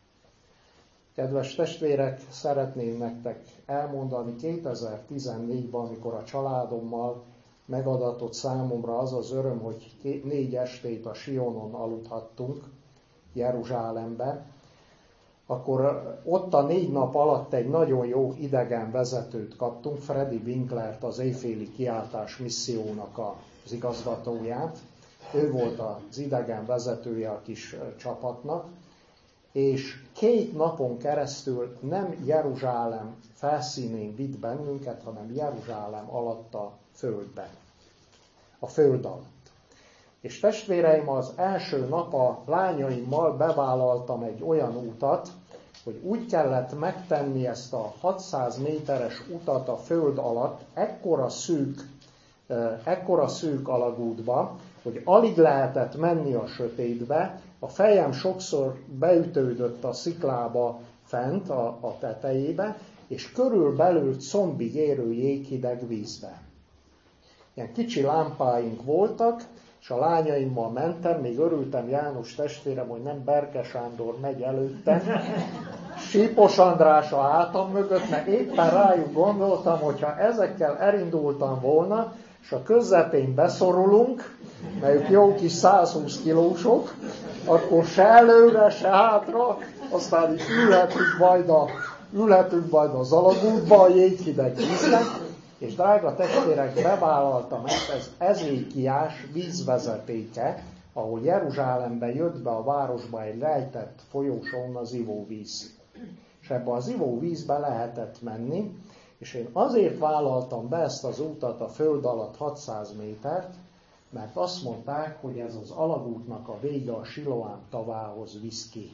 Kedves testvérek, szeretném nektek elmondani, kétezer-tizennégyben, amikor a családommal megadatott számomra az az öröm, hogy négy estét a Sionon aludhattunk Jeruzsálemben, akkor ott a négy nap alatt egy nagyon jó idegen vezetőt kaptunk, Freddy Winklert, az éjféli kiáltás missziónak az igazgatóját. Ő volt az idegen vezetője a kis csapatnak, és két napon keresztül nem Jeruzsálem felszínén vitt bennünket, hanem Jeruzsálem alatt a földben, a föld alatt. És testvéreim, az első nap a lányaimmal bevállaltam egy olyan utat, hogy úgy kellett megtenni ezt a hatszáz méteres utat a föld alatt, ekkora szűk, ekkora szűk alagútba, hogy alig lehetett menni a sötétbe, a fejem sokszor beütődött a sziklába fent, a, a tetejébe, és körülbelül combig érő jéghideg vízbe. Ilyen kicsi lámpáink voltak, és a lányaimmal mentem, még örültem János testvérem, hogy nem Berke Sándor megy előttem, Sípos András a hátam mögött, mert éppen rájuk gondoltam, hogyha ezekkel elindultam volna, és a közepén beszorulunk, mert ők jó kis százhúsz kilósok, akkor se előre, se hátra, aztán itt ülhetünk majd, a, ülhetünk majd az alagútba, a jéghideg víznek, és drága testvérek, bevállaltam ezt, ez Ezékiás vízvezetéke, ahol Jeruzsálembe jött be a városba egy lejtett folyósón az ivóvíz. És ebbe az ivóvízbe lehetett menni, és én azért vállaltam be ezt az útat a föld alatt hatszáz métert, mert azt mondták, hogy ez az alagútnak a vége a Siloám tavához visz ki.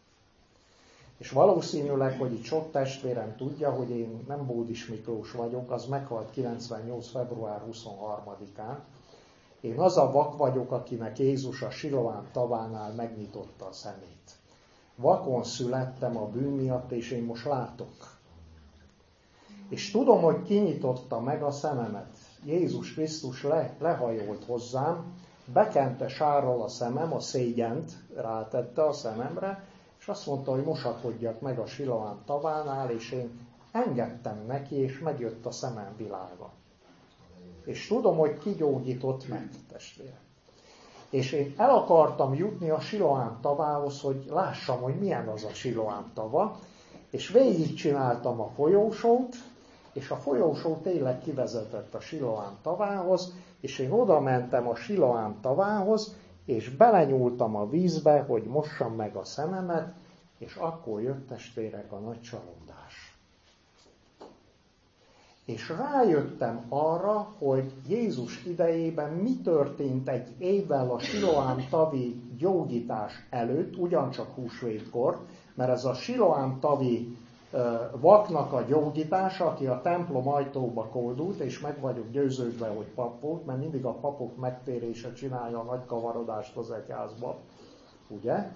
És valószínűleg, hogy itt sok testvérem tudja, hogy én nem Bódis Miklós vagyok, az meghalt kilencvennyolc február huszonharmadikán. Én az a vak vagyok, akinek Jézus a Siloám tavánál megnyitotta a szemét. Vakon születtem a bűn miatt, és én most látok. És tudom, hogy kinyitotta meg a szememet. Jézus Krisztus le, lehajolt hozzám, bekente sárral a szemem, a szégyent rátette a szememre, és azt mondta, hogy mosakodjak meg a Siloám tavánál, és én engedtem neki, és megjött a szemem világa. És tudom, hogy kigyógyított meg, testvérem. És én el akartam jutni a Siloám tavához, hogy lássam, hogy milyen az a Siloám tava, és végigcsináltam a folyósót, és a folyósó tényleg kivezetett a Siloám tavához, és én oda mentem a Siloám tavához, és belenyúltam a vízbe, hogy mossam meg a szememet, és akkor jött, testvérek, a nagy csalódás. És rájöttem arra, hogy Jézus idejében mi történt egy évvel a Siloám tavi gyógyítás előtt, ugyancsak húsvétkor, mert ez a Siloám tavi vaknak a gyógyítása, aki a templom ajtóba koldult, és meg vagyok győződve, hogy pap volt, mert mindig a papok megtérése csinálja a nagy kavarodást az egyházba, ugye?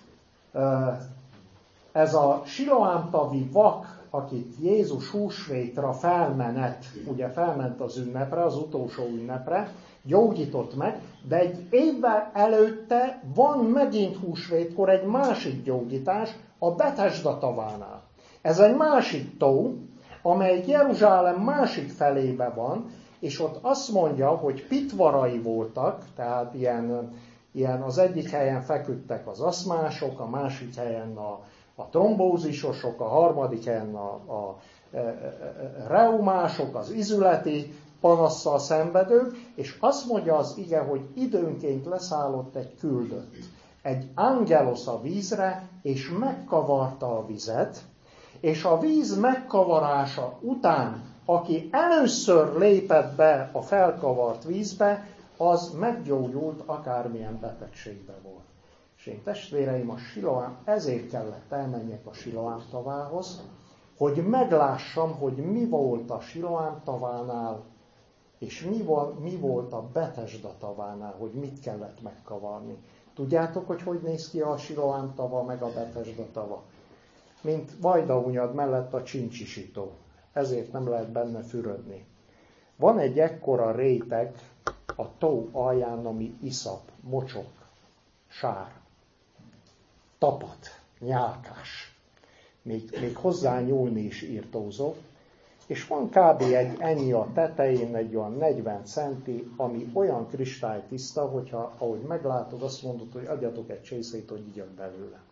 Ez a siloámtavi vak, akit Jézus húsvétra felmenet, ugye felment az ünnepre, az utolsó ünnepre, gyógyított meg, de egy évvel előtte van megint húsvétkor egy másik gyógyítás a Betesda tavánál. Ez egy másik tó, amely Jeruzsálem másik felébe van, és ott azt mondja, hogy pitvarai voltak, tehát ilyen, ilyen az egyik helyen feküdtek az aszmások, a másik helyen a, a trombózisosok, a harmadik helyen a, a, a reumások, az izületi panasszal szenvedők, és azt mondja az ige, hogy időnként leszállott egy küldött, egy angelosz a vízre, és megkavarta a vizet, és a víz megkavarása után, aki először lépett be a felkavart vízbe, az meggyógyult, akármilyen betegségbe volt. És én testvéreim, a Siloám, ezért kellett elmenjek a Siloám tavához, hogy meglássam, hogy mi volt a Siloám tavánál, és mi, volt, mi volt a Betesda tavánál, hogy mit kellett megkavarni. Tudjátok, hogy hogy néz ki a Siloám tava, meg a Betesda tava? Mint Vajdahunyad mellett a Csincsisító. Ezért nem lehet benne fürödni. Van egy ekkora réteg a tó alján, ami iszap, mocsok, sár, tapat, nyálkás. Még, még hozzá nyúlni is írtózó. És van kb. Egy ennyi a tetején, egy olyan negyven centi, ami olyan kristálytiszta, hogyha ahogy meglátod, azt mondod, hogy adjatok egy csészét, hogy igyak belőle.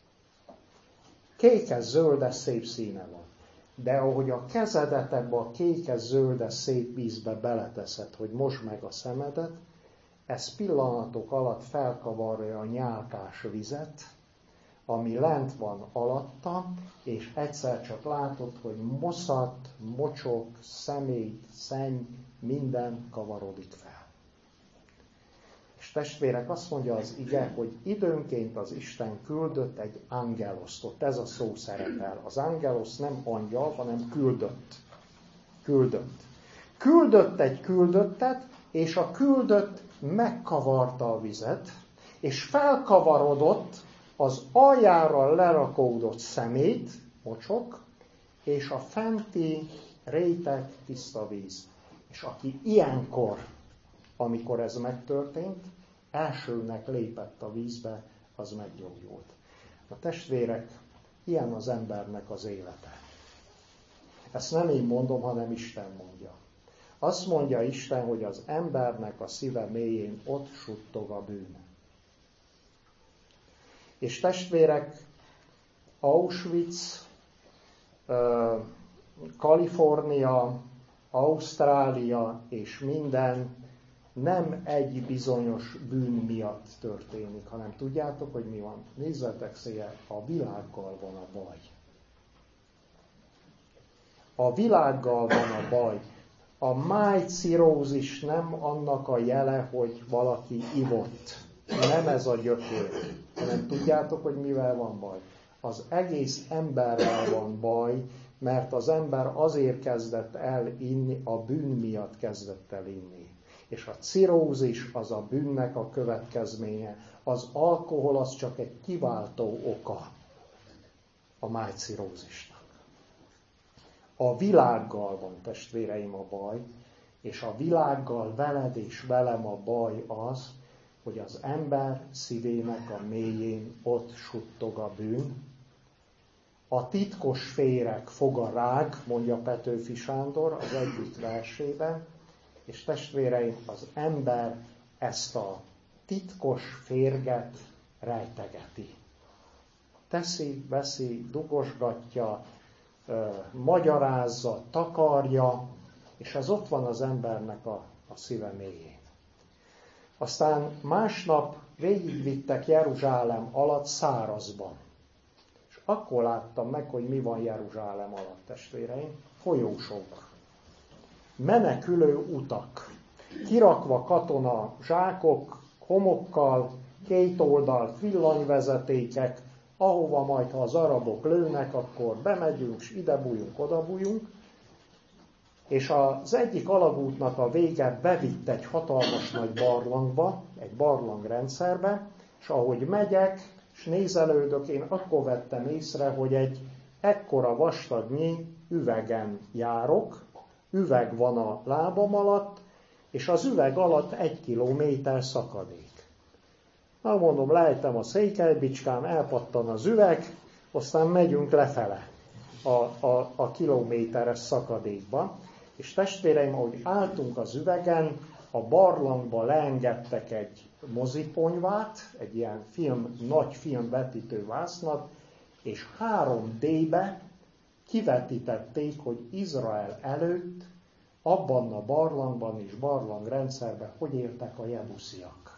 Kékes-zöldes szép színe van. De ahogy a kezedet ebbe a kékes-zöldes szép vízbe beleteszed, hogy mosd meg a szemedet, ez pillanatok alatt felkavarja a nyálkás vizet, ami lent van alatta, és egyszer csak látod, hogy moszat, mocsok, szemét, szenny, minden kavarodik fel. És testvérek, azt mondja az ige, hogy időnként az Isten küldött egy angeloszt, ott ez a szó szerepel. Az angelosz nem angyal, hanem küldött. Küldött. Küldött egy küldöttet, és a küldött megkavarta a vizet, és felkavarodott az aljára lerakódott szemét, mocsok, és a fenti réteg tiszta víz. És aki ilyenkor, amikor ez megtörtént, elsőnek lépett a vízbe, az meggyógyult. A testvérek, ilyen az embernek az élete. Ezt nem én mondom, hanem Isten mondja. Azt mondja Isten, hogy az embernek a szíve mélyén ott suttog a bűn. És testvérek, Auschwitz, Kalifornia, Ausztrália és minden nem egy bizonyos bűn miatt történik, hanem tudjátok, hogy mi van? Nézzetek szépen, a világgal van a baj. A világgal van a baj. A májcirózis nem annak a jele, hogy valaki ivott. Nem ez a gyökér, hanem tudjátok, hogy mivel van baj. Az egész emberrel van baj, mert az ember azért kezdett el inni, a bűn miatt kezdett el inni. És a cirózis az a bűnnek a következménye. Az alkohol az csak egy kiváltó oka a májcirózisnak. A világgal van, testvéreim, a baj, és a világgal, veled és velem a baj az, hogy az ember szívének a mélyén ott suttog a bűn. A titkos féreg fog a rág, mondja Petőfi Sándor az egyik versében, és testvéreim, az ember ezt a titkos férget rejtegeti. Teszi, veszi, dugosgatja, magyarázza, takarja, és ez ott van az embernek a, a szíve mélyén. Aztán másnap végigvittek Jeruzsálem alatt szárazban. És akkor láttam meg, hogy mi van Jeruzsálem alatt, testvéreim. Folyósok, menekülő utak, kirakva katona zsákok, homokkal, két oldalt villanyvezetékek, ahova majd, ha az arabok lőnek, akkor bemegyünk, és ide bújunk, oda bújunk. És az egyik alagútnak a vége bevitt egy hatalmas nagy barlangba, egy barlangrendszerbe, és ahogy megyek, és nézelődök, én akkor vettem észre, hogy egy ekkora vastagnyi üvegen járok, üveg van a lábam alatt, és az üveg alatt egy kilométer szakadék. Na mondom, lejtem a székelybicskám, elpattan az üveg, aztán megyünk lefele a, a, a kilométeres szakadékba. És testvéreim, ahogy álltunk az üvegen, a barlangba leengedtek egy moziponyvát, egy ilyen film, nagy filmvetítő vásznat, és három dé-be kivetítették, hogy Izrael előtt, abban a barlangban és barlangrendszerben, hogy éltek a jebusziak.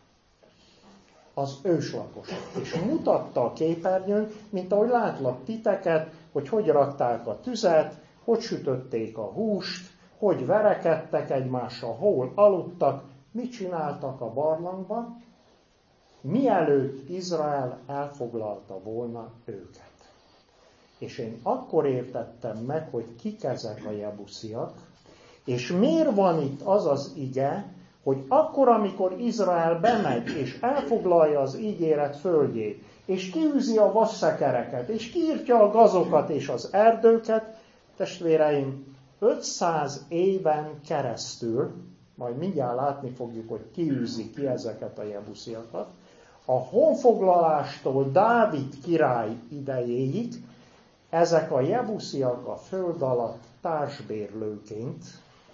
Az őslakosok. És mutatta a képernyőn, mint ahogy látlak titeket, hogy hogy rakták a tüzet, hogy sütötték a húst, hogy verekedtek egymással, hol aludtak, mit csináltak a barlangban, mielőtt Izrael elfoglalta volna őket. És én akkor értettem meg, hogy kik ezek a jebusziak, és miért van itt az az ige, hogy akkor, amikor Izrael bemegy, és elfoglalja az ígéret földjét, és kiűzi a vasszekereket, és kiírtja a gazokat és az erdőket, testvéreim, ötszáz éven keresztül, majd mindjárt látni fogjuk, hogy kiűzi ki ezeket a jebusziakat, a honfoglalástól Dávid király idejéig ezek a jebusziak a föld alatt társbérlőként,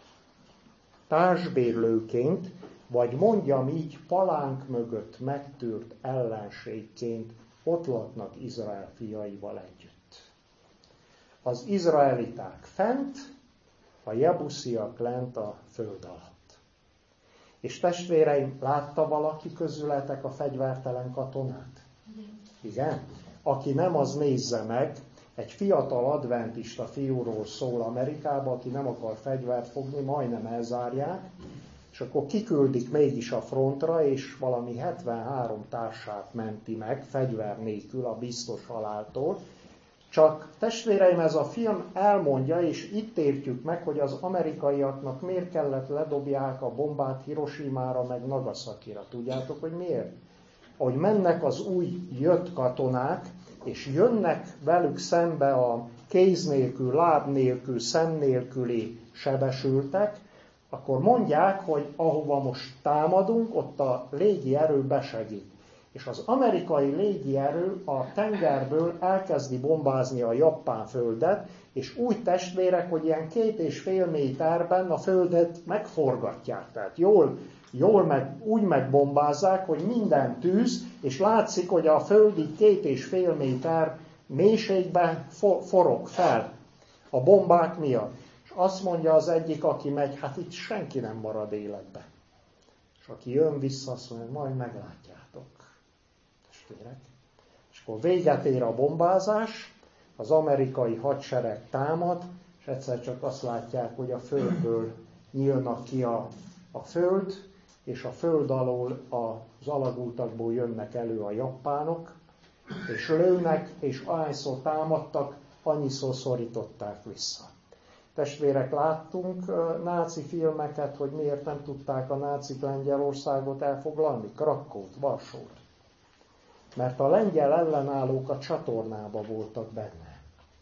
társbérlőként, vagy mondjam így, palánk mögött megtűrt ellenségként ott laknak Izrael fiaival együtt. Az izraeliták fent, a jebusziak lent a föld alatt. És testvéreim, látta valaki közületek a fegyvertelen katonát? Igen? Aki nem, az nézze meg. Egy fiatal adventista fiúról szól Amerikába, aki nem akar fegyvert fogni, majdnem elzárják, és akkor kiküldik mégis a frontra, és valami hetvenhárom társát menti meg, fegyver nélkül a biztos haláltól. Csak testvéreim, ez a film elmondja, és itt értjük meg, hogy az amerikaiaknak miért kellett ledobják a bombát Hiroshimára, meg Nagasakira. Tudjátok, hogy miért? Ahogy mennek az új jött katonák, és jönnek velük szembe a kéz nélkül, láb nélkül, szem nélküli sebesültek, akkor mondják, hogy ahova most támadunk, ott a légierő besegít. És az amerikai légierő a tengerből elkezdi bombázni a japán földet, és úgy testvérek, hogy ilyen két és fél méterben a földet megforgatják. Tehát jól, jól meg, úgy megbombázzák, hogy minden tűz, és látszik, hogy a földi két és fél méter mélységben forog fel a bombák miatt. És azt mondja az egyik, aki megy, hát itt senki nem marad életbe. És aki jön vissza, azt mondja, majd meglátjátok, testvérek. És akkor véget ér a bombázás, az amerikai hadsereg támad, és egyszer csak azt látják, hogy a földből nyílnak ki a, a föld, és a föld alól az alagútakból jönnek elő a japánok, és lőnek, és ahányszor támadtak, annyiszor szorították vissza. Testvérek, láttunk náci filmeket, hogy miért nem tudták a nácik Lengyelországot elfoglalni, Krakót, Varsót. Mert a lengyel ellenállók a csatornába voltak benne.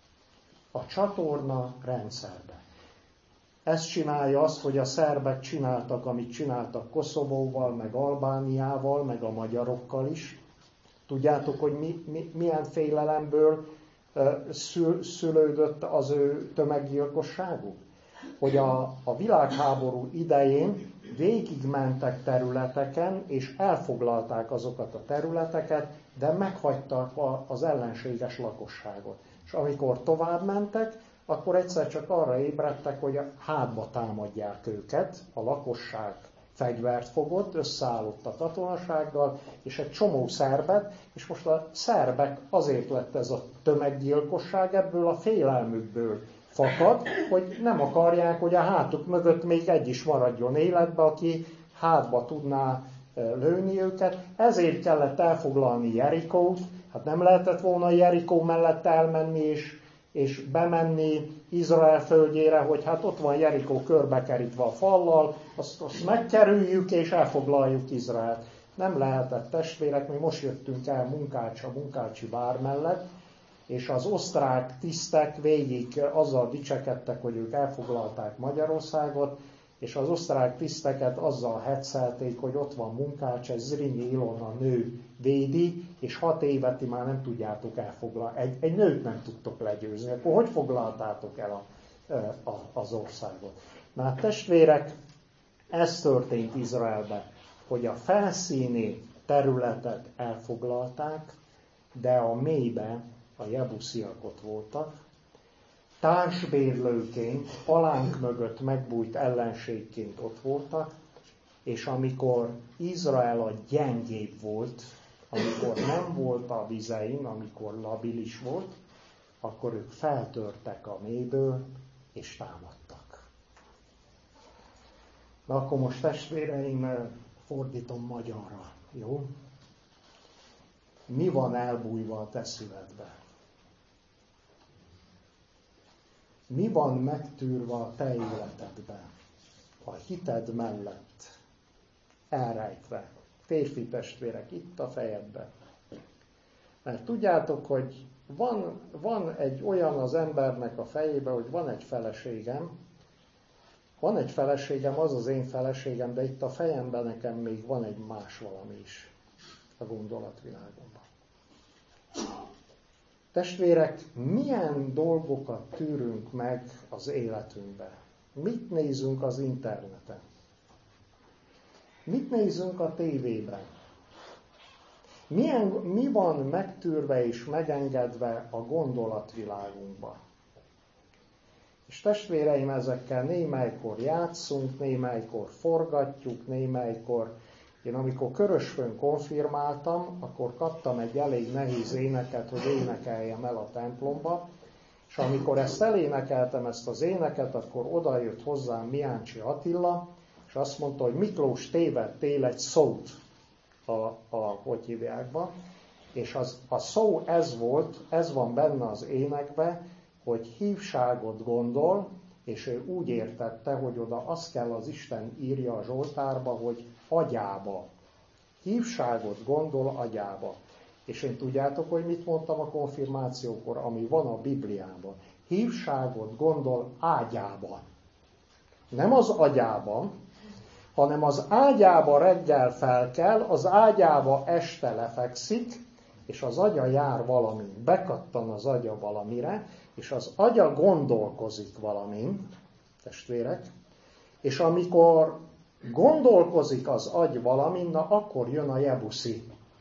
A csatorna rendszerben. Ez csinálja azt, hogy a szerbek csináltak, amit csináltak Koszovóval, meg Albániával, meg a magyarokkal is. Tudjátok, hogy mi, mi, milyen félelemből szül, szülődött az ő tömeggyilkosságuk? Hogy a, a világháború idején végigmentek területeken, és elfoglalták azokat a területeket, de meghagyták a, az ellenséges lakosságot. És amikor tovább mentek, akkor egyszer csak arra ébredtek, hogy hátba támadják őket, a lakosság fegyvert fogott, összeállott a katonasággal, és egy csomó szerbet, és most a szerbek azért lett ez a tömeggyilkosság, ebből a félelmükből fakad, hogy nem akarják, hogy a hátuk mögött még egy is maradjon életbe, aki hátba tudná lőni őket. Ezért kellett elfoglalni Jerikót. Hát nem lehetett volna Jerikó mellett elmenni és, és bemenni Izrael földjére, hogy hát ott van Jerikó körbekerítve a fallal, azt, azt megkerüljük és elfoglaljuk Izraelt. Nem lehetett, testvérek, mi most jöttünk el Munkács, a Munkácsi vár mellett, és az osztrák tisztek végig azzal dicsekedtek, hogy ők elfoglalták Magyarországot, és az osztrák tiszteket azzal heccelték, hogy ott van Munkács, ez Zrínyi Ilona nő védi, és hat évet ti már nem tudjátok elfoglalni. Egy, egy nőt nem tudtok legyőzni. Akkor hogy foglaltátok el a, a, az országot? Na hát testvérek, ez történt Izraelben, hogy a felszíni területet elfoglalták, de a mélyben a jebusziak ott voltak, társbérlőként, palánk mögött megbújt ellenségként ott voltak, és amikor Izrael a gyengébb volt, amikor nem volt a vizein, amikor labilis volt, akkor ők feltörtek a mélyből, és támadtak. Na akkor most testvéreim, fordítom magyarra, jó? Mi van elbújva a te szívedbe? Mi van megtűrve a te életedben, a hited mellett, elrejtve? Férfi testvérek, itt a fejedben. Mert tudjátok, hogy van, van egy olyan az embernek a fejében, hogy van egy feleségem, van egy feleségem, az az én feleségem, de itt a fejemben nekem még van egy más valami is a gondolatvilágomban. Testvérek, milyen dolgokat tűrünk meg az életünkben? Mit nézünk az interneten? Mit nézünk a tévében? Milyen, mi van megtűrve és megengedve a gondolatvilágunkba? És testvéreim, ezekkel némelykor játszunk, némelykor forgatjuk, némelykor... Én amikor Körösfön konfirmáltam, akkor kaptam egy elég nehéz éneket, hogy énekeljem el a templomba, és amikor ezt elénekeltem, ezt az éneket, akkor odajött hozzám Miáncsi Attila, és azt mondta, hogy Miklós, tévedtél egy szót a, a hogy hívjákba, és az, a szó ez volt, ez van benne az énekben, hogy hívságot gondol, és ő úgy értette, hogy oda azt kell az Isten írja a Zsoltárba, hogy agyába. Hívságot gondol agyába. És én tudjátok, hogy mit mondtam a konfirmációkor, ami van a Bibliában. Hívságot gondol ágyába. Nem az agyában, hanem az ágyába reggel felkel, az ágyába este lefekszik, és az agya jár valamin, bekattan az agya valamire, és az agya gondolkozik valamin, testvérek, és amikor gondolkozik az agy valamin, na akkor jön a jebuszi.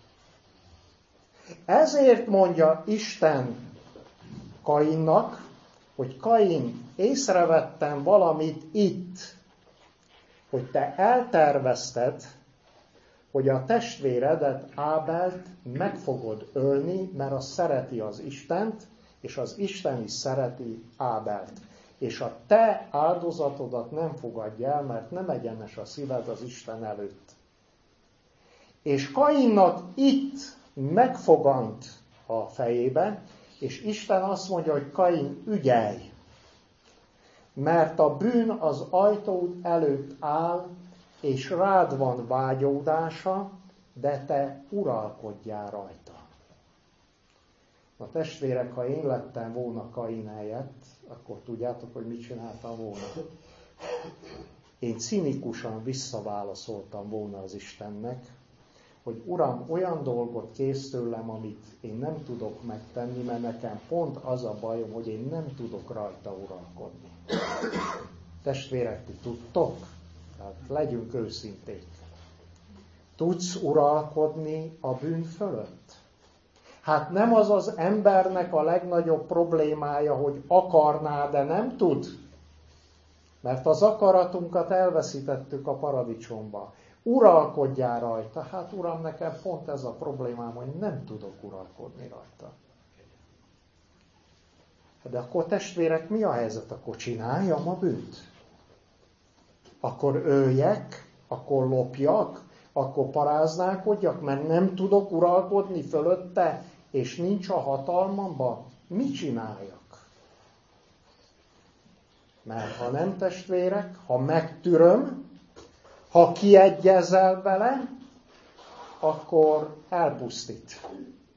Ezért mondja Isten Kainnak, hogy Kain, észrevettem valamit itt, hogy te eltervezted, hogy a testvéredet, Ábelt meg fogod ölni, mert az szereti az Istent, és az Isten is szereti Ábelt. És a te áldozatodat nem fogadja el, mert nem egyenes a szíved az Isten előtt. És Kainnak itt megfogant a fejébe, és Isten azt mondja, hogy Kain, ügyelj! Mert a bűn az ajtód előtt áll, és rád van vágyódása, de te uralkodjál rajta. A testvérek, ha én lettem volna Kain helyett, akkor tudjátok, hogy mit csináltam volna. Én cinikusan visszaválaszoltam volna az Istennek, hogy Uram, olyan dolgot kész tőlem, amit én nem tudok megtenni, mert nekem pont az a bajom, hogy én nem tudok rajta uralkodni. Testvérek, ti tudtok? Tehát legyünk őszinték. Tudsz uralkodni a bűn fölött? Hát nem az az embernek a legnagyobb problémája, hogy akarná, de nem tud. Mert az akaratunkat elveszítettük a paradicsomba. Uralkodjál rajta. Hát Uram, nekem pont ez a problémám, hogy nem tudok uralkodni rajta. De akkor testvérek, mi a helyzet? Akkor csináljam a bűnt? Akkor öljek? Akkor lopjak? Akkor paráználkodjak? Mert nem tudok uralkodni fölötte? és nincs a hatalmamban, mit csináljak? Mert ha nem testvérek, ha megtűröm, ha kiegyezel vele, akkor elpusztít.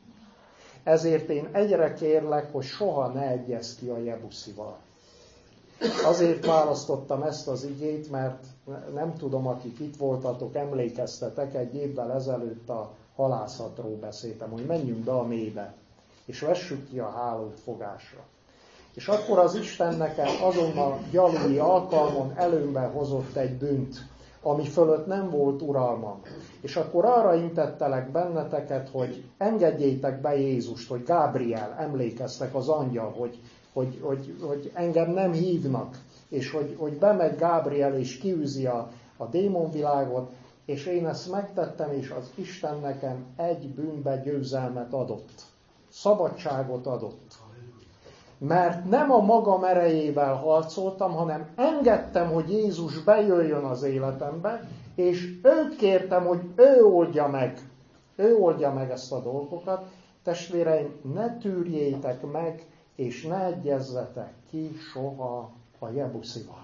Ezért én egyre kérlek, hogy soha ne egyezz ki a Jebuszival. Azért választottam ezt az igét, mert nem tudom, akik itt voltatok, emlékeztetek, egy évvel ezelőtt a halászatról beszéltem, hogy menjünk be a mélybe, és vessük ki a hálót fogásra. És akkor az Isten nekem azon a gyalui alkalmon előmbe hozott egy bűnt, ami fölött nem volt uralmam. És akkor arra intettelek benneteket, hogy engedjétek be Jézust, hogy Gábriel, emlékeztek az angyal, hogy, hogy, hogy, hogy engem nem hívnak, és hogy, hogy bemegy Gábriel és kiűzi a, a démonvilágot, és én ezt megtettem, és az Isten nekem egy bűnbe győzelmet adott. Szabadságot adott. Mert nem a magam erejével harcoltam, hanem engedtem, hogy Jézus bejöjjön az életembe, és őt kértem, hogy ő oldja meg. Ő oldja meg ezt a dolgokat. Testvéreim, ne tűrjétek meg, és ne egyezzetek ki soha a Jebuszival.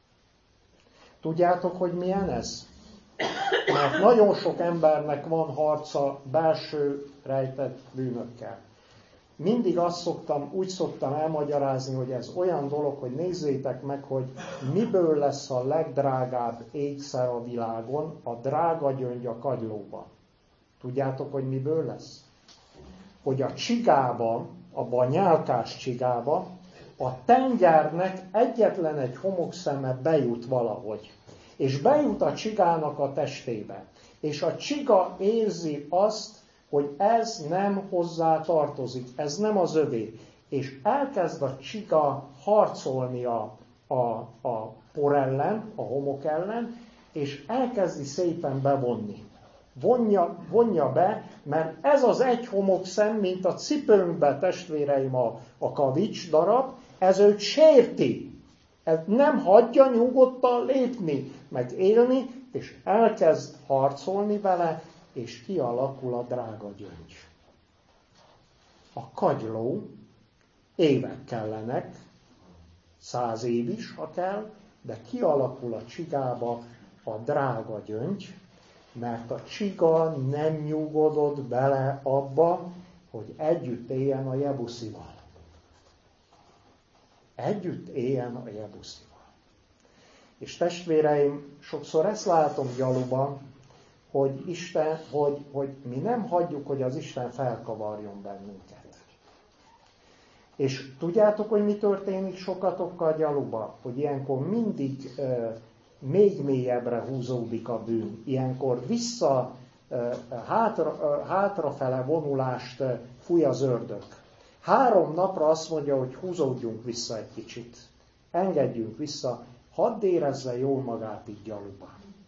Tudjátok, hogy milyen ez? Mert nagyon sok embernek van harca belső rejtett bűnökkel. Mindig azt szoktam, úgy szoktam elmagyarázni, hogy ez olyan dolog, hogy nézzétek meg, hogy miből lesz a legdrágább ékszer a világon, a drága gyöngy a kagylóban. Tudjátok, hogy miből lesz? Hogy a csigában, abban a nyálkás csigában, a tengernek egyetlen egy homokszeme bejut valahogy. És bejut a csigának a testébe. És a csiga érzi azt, hogy ez nem hozzá tartozik, ez nem az övé. És elkezd a csiga harcolni a, a, a por ellen, a homok ellen, és elkezdi szépen bevonni. Vonja, vonja be, mert ez az egy homokszem, mint a cipőnkbe, testvéreim, a, a kavics darab, ez őt sérti. Ez nem hagyja nyugodtan lépni, meg élni, és elkezd harcolni vele, és kialakul a drága gyöngy. A kagyló évek kellenek, száz év is, ha kell, de kialakul a csigába a drága gyöngy, mert a csiga nem nyugodott bele abba, hogy együtt éljen a Jebuszival. Együtt éljen a Jebuszival. És testvéreim, sokszor ezt látom gyaluban, hogy Isten, hogy, hogy mi nem hagyjuk, hogy az Isten felkavarjon bennünket. És tudjátok, hogy mi történik sokatokkal gyaluba? Hogy ilyenkor mindig uh, még mélyebbre húzódik a bűn. Ilyenkor vissza, uh, hátra, uh, hátrafele vonulást uh, fúj az ördög. Három napra azt mondja, hogy húzódjunk vissza egy kicsit. Engedjünk vissza, hadd érezze jól magát így gyaluba.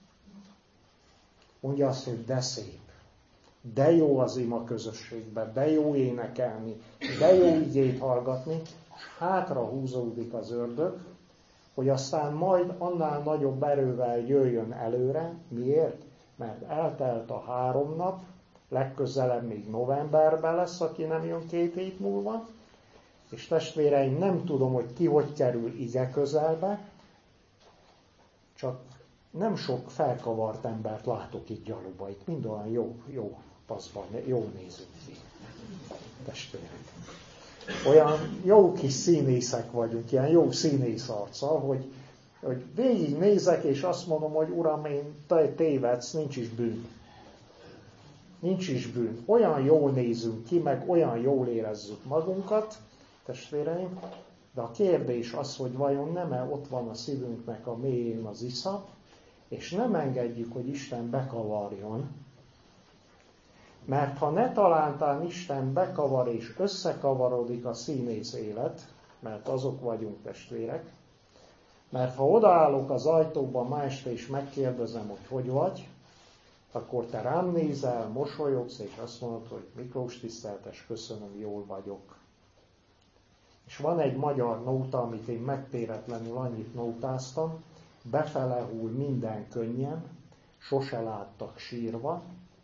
Mondja azt, hogy de szép, de jó az ima közösségben, de jó énekelni, de jó igét hallgatni, és hátra húzódik az ördög, hogy aztán majd annál nagyobb erővel jöjjön előre. Miért? Mert eltelt a három nap, legközelebb még novemberben lesz, aki nem jön két hét múlva, és testvéreim, nem tudom, hogy ki hogy kerül ige közelbe, csak nem sok felkavart embert látok itt gyaluba, itt mind olyan jó, jó paszban, jó nézünk ki, testvérek. Olyan jó kis színészek vagyunk, ilyen jó színész arccal, hogy, hogy végig nézek, és azt mondom, hogy Uram, én te tévedsz, nincs is bűn. Nincs is bűn. Olyan jól nézünk ki, meg olyan jól érezzük magunkat, testvéreim, de a kérdés az, hogy vajon nem-e ott van a szívünknek a mélyén az iszap, és nem engedjük, hogy Isten bekavarjon, mert ha ne talántán Isten bekavar és összekavarodik a színész élet, mert azok vagyunk, testvérek, mert ha odaállok az ajtóban ma este és megkérdezem, hogy hogy vagy, akkor te rám nézel, mosolyogsz, és azt mondod, hogy Miklós tiszteltes, köszönöm, jól vagyok. És van egy magyar nóta, amit én megtéretlenül annyit nótáztam, befele hull minden könnyen, sose láttak sírva,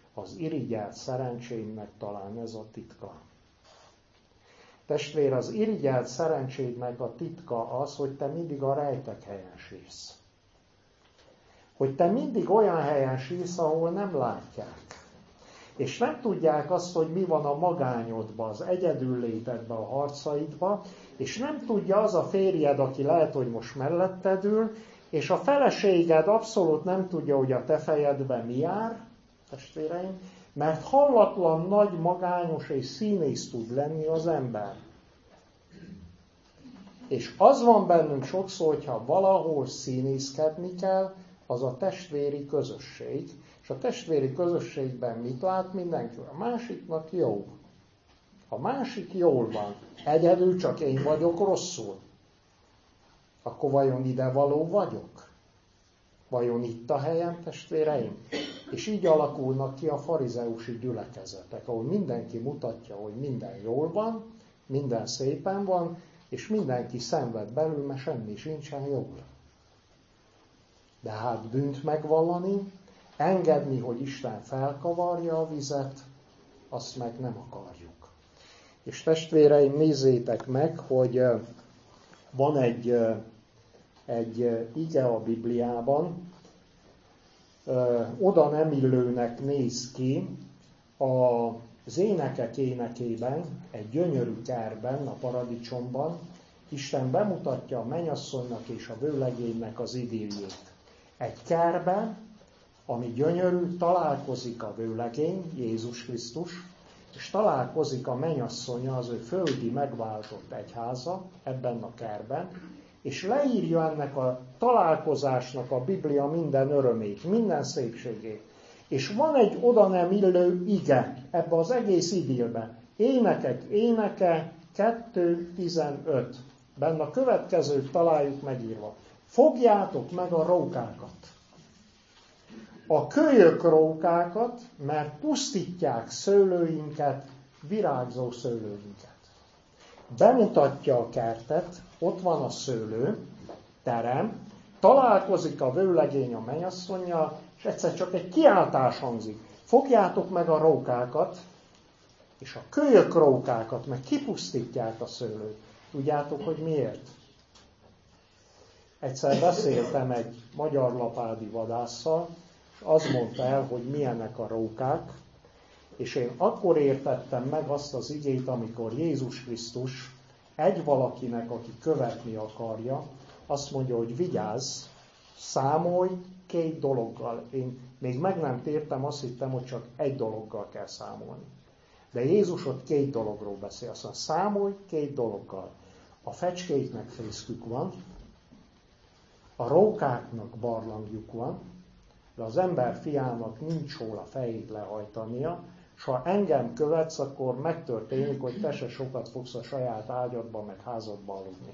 Az irigyelt szerencsémnek talán ez a titka. Testvér, az irigyelt szerencsédnek a titka az, hogy te mindig a rejtek helyen sírsz. Hogy te mindig olyan helyen sírsz, ahol nem látják. És nem tudják azt, hogy mi van a magányodban, az egyedüllétedben, a harcaidban, és nem tudja az a férjed, aki lehet, hogy most melletted ül, és a feleséged abszolút nem tudja, hogy a te fejedben mi jár, testvéreim, mert hallatlan, nagy, magányos és színész tud lenni az ember. És az van bennünk sokszor, hogyha valahol színészkedni kell, az a testvéri közösség, és a testvéri közösségben mit lát mindenki? A másiknak jó. A másik jól van. Egyedül csak én vagyok rosszul. Akkor vajon ide való vagyok? Vajon itt a helyem, testvéreim? És így alakulnak ki a farizeusi gyülekezetek, ahol mindenki mutatja, hogy minden jól van, minden szépen van, és mindenki szenved belül, mert semmi sincsen jól. De hát bűnt megvallani, engedni, hogy Isten felkavarja a vizet, azt meg nem akarjuk. És testvéreim, nézzétek meg, hogy van egy, egy ige a Bibliában, oda nem illőnek néz ki az énekek énekében, egy gyönyörű kertben, a paradicsomban, Isten bemutatja a mennyasszonynak és a vőlegénynek az idilljét. Egy kertben, ami gyönyörű, találkozik a vőlegény, Jézus Krisztus, és találkozik a mennyasszonya, az ő földi megváltott egyháza ebben a kertben, és leírja ennek a találkozásnak a Biblia minden örömét, minden szépségét. És van egy oda nem illő ige ebbe az egész idillben. Énekek éneke kettő tizenöt. Benne a következőt találjuk megírva. Fogjátok meg a rókákat. A kölyök rókákat, mert pusztítják szőlőinket, virágzó szőlőinket. Bemutatja a kertet, ott van a szőlő, terem, találkozik a vőlegény a mennyasszonnyal, és egyszer csak egy kiáltás hangzik. Fogjátok meg a rókákat, és a kölyök rókákat, meg kipusztítják a szőlőt. Tudjátok, hogy miért? Egyszer beszéltem egy magyar lapádi vadásszal, és az mondta el, hogy milyenek a rókák, és én akkor értettem meg azt az igét, amikor Jézus Krisztus egy valakinek, aki követni akarja, azt mondja, hogy vigyázz, számolj két dologgal. Én még meg nem tértem, azt hittem, hogy csak egy dologgal kell számolni. De Jézus ott két dologról beszél. Azt mondja, számolj két dologgal. A fecskéknek fészkük van, a rókáknak barlangjuk van, de az ember fiának nincs hol a fejét lehajtania, és ha engem követsz, akkor megtörténik, hogy te se sokat fogsz a saját ágyadban, meg házadban aludni.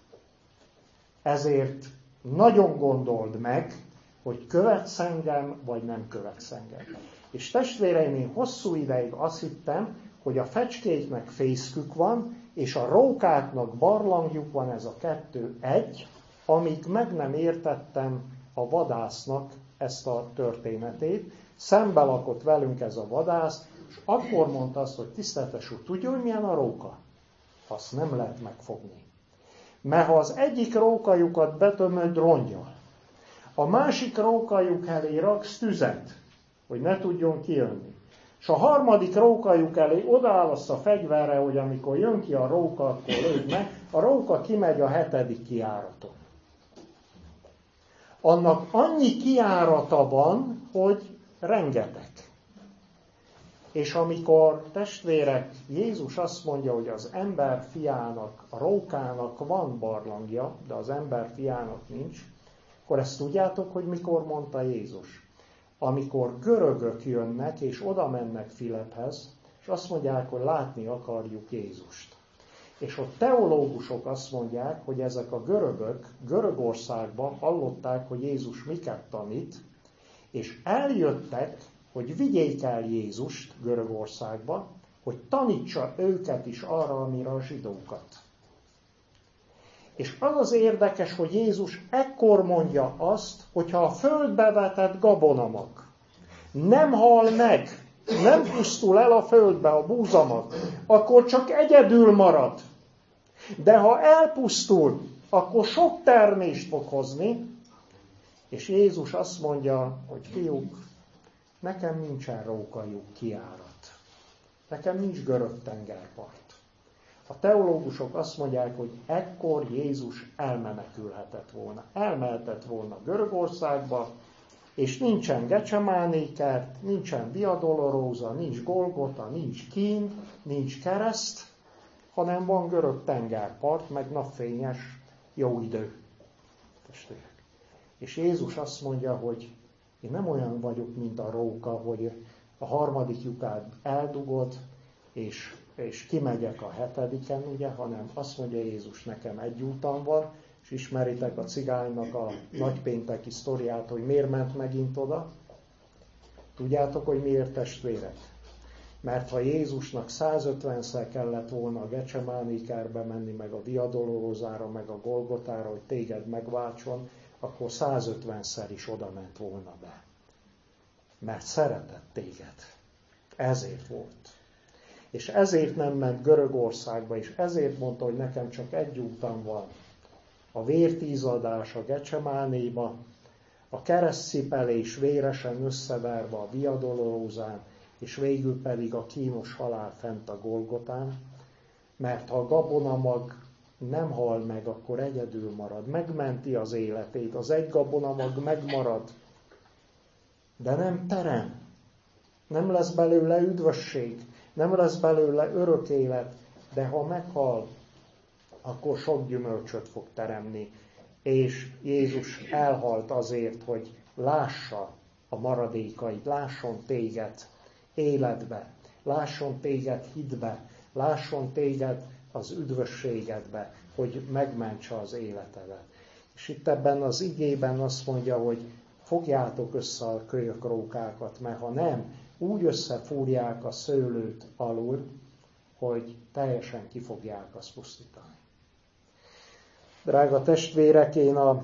Ezért nagyon gondold meg, hogy követsz engem, vagy nem követsz engem. És testvéreim, én hosszú ideig azt hittem, hogy a fecskéknek fészkük van, és a rókáknak barlangjuk van, ez a kettő egy, amíg meg nem értettem a vadásznak ezt a történetét. Szembe lakott velünk ez a vadász, és akkor mondta azt, hogy tiszteletes úr, tudja, hogy milyen a róka? Azt nem lehet megfogni. Mert ha az egyik rókajukat betömöd rongyal, a másik rókajuk elé raksz tüzet, hogy ne tudjon kijönni, és a harmadik rókajuk elé odaállasz a fegyverre, hogy amikor jön ki a róka, akkor lőd meg, a róka kimegy a hetedik kijáraton. Annak annyi kijárata van, hogy rengeteg. És amikor, testvérek, Jézus azt mondja, hogy az ember fiának, a rókának van barlangja, de az ember fiának nincs, akkor ezt tudjátok, hogy mikor mondta Jézus? Amikor görögök jönnek, és oda mennek Filiphez, és azt mondják, hogy látni akarjuk Jézust. És ott teológusok azt mondják, hogy ezek a görögök Görögországban hallották, hogy Jézus miket tanít, és eljöttek, hogy vigyék el Jézust Görögországba, hogy tanítsa őket is arra, amire a zsidókat. És az az érdekes, hogy Jézus ekkor mondja azt, hogyha a földbe vetett gabonamag, nem hal meg, nem pusztul el a földbe a búzamat, akkor csak egyedül marad. De ha elpusztul, akkor sok termést fog hozni, és Jézus azt mondja, hogy fiúk, nekem nincsen rókajú kiárat. Nekem nincs görög tengerpart. A teológusok azt mondják, hogy ekkor Jézus elmenekülhetett volna. Elmehetett volna Görögországba, és nincsen Gecsemáné kert, nincsen Via Dolorosa, nincs Golgota, nincs kín, nincs kereszt, hanem van görög tengerpart, meg napfényes jó idő. Testvérek. És Jézus azt mondja, hogy én nem olyan vagyok, mint a róka, hogy a harmadik lyukát eldugod, és, és kimegyek a hetediken, ugye, hanem azt mondja Jézus, nekem egy útam van, és ismeritek a cigánynak a nagypénteki sztoriát, hogy miért ment megint oda. Tudjátok, hogy miért, testvérek? Mert ha Jézusnak százötvenszer kellett volna a Gecsemáné kertbe menni, meg a Via Dolorosára, meg a Golgotára, hogy téged megváltson, akkor százötvenszer is oda ment volna be. Mert szeretett téged. Ezért volt. És ezért nem ment Görögországba, és ezért mondta, hogy nekem csak egy útam van. A vértízadás a Gecsemánéba, a keresztcipelés véresen összeverve a Via Dolorosán, és végül pedig a kínos halál fent a Golgotán, mert ha a gabonamag nem hal meg, akkor egyedül marad, megmenti az életét, az egy gabonamag megmarad, de nem terem, nem lesz belőle üdvösség, nem lesz belőle örök élet, de ha meghal, akkor sok gyümölcsöt fog teremni. És Jézus elhalt azért, hogy lássa a maradékait, lásson téged életbe, lásson téged hitbe, lásson téged az üdvösségedbe, hogy megmentse az életedet. És itt ebben az igében azt mondja, hogy fogjátok össze a kölyökrókákat, mert ha nem, úgy összefúrják a szőlőt alul, hogy teljesen ki fogják azt pusztítani. Drága testvérek, én a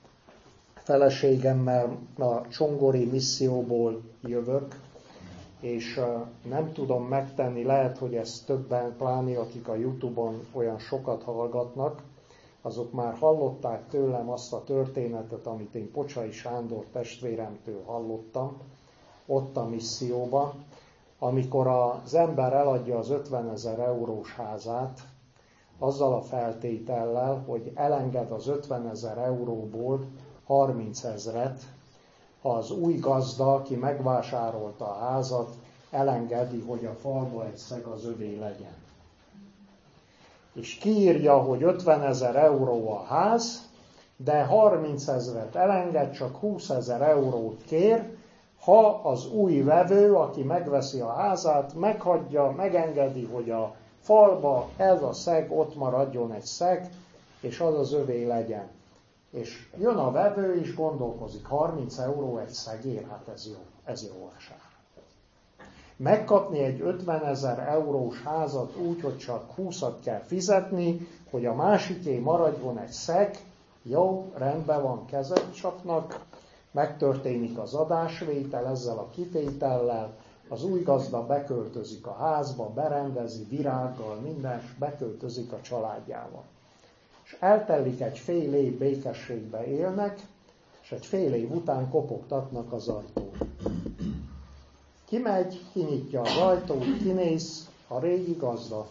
feleségemmel a csongori misszióból jövök, és nem tudom megtenni, lehet, hogy ezt többen, pláne akik a Youtube-on olyan sokat hallgatnak, azok már hallották tőlem azt a történetet, amit én Pocsai Sándor testvéremtől hallottam, ott a misszióban, amikor az ember eladja az ötvenezer eurós házát, azzal a feltétellel, hogy elenged az ötvenezer euróból harmincezret, az új gazda, aki megvásárolta a házat, elengedi, hogy a falba egy szeg az övé legyen. És kiírja, hogy ötvenezer euró a ház, de harmincezret elenged, csak húszezer eurót kér, ha az új vevő, aki megveszi a házát, meghagyja, megengedi, hogy a falba ez a szeg, ott maradjon egy szeg, és az az övé legyen. És jön a vevő, és gondolkozik, harminc euró egy szegér, hát ez jó, ez jó vásár. Megkapni egy ötvenezer eurós házat úgy, hogy csak húszat kell fizetni, hogy a másiké maradjon egy szeg, jó, rendben van, kezet csapnak, megtörténik az adásvétel ezzel a kitétellel, az új gazda beköltözik a házba, berendezi virággal, minden, beköltözik a családjával. És eltelik egy fél év, békességbe élnek, és egy fél év után kopogtatnak az ajtón. Kimegy, kinyitja az ajtót, kinéz, a régi gazda.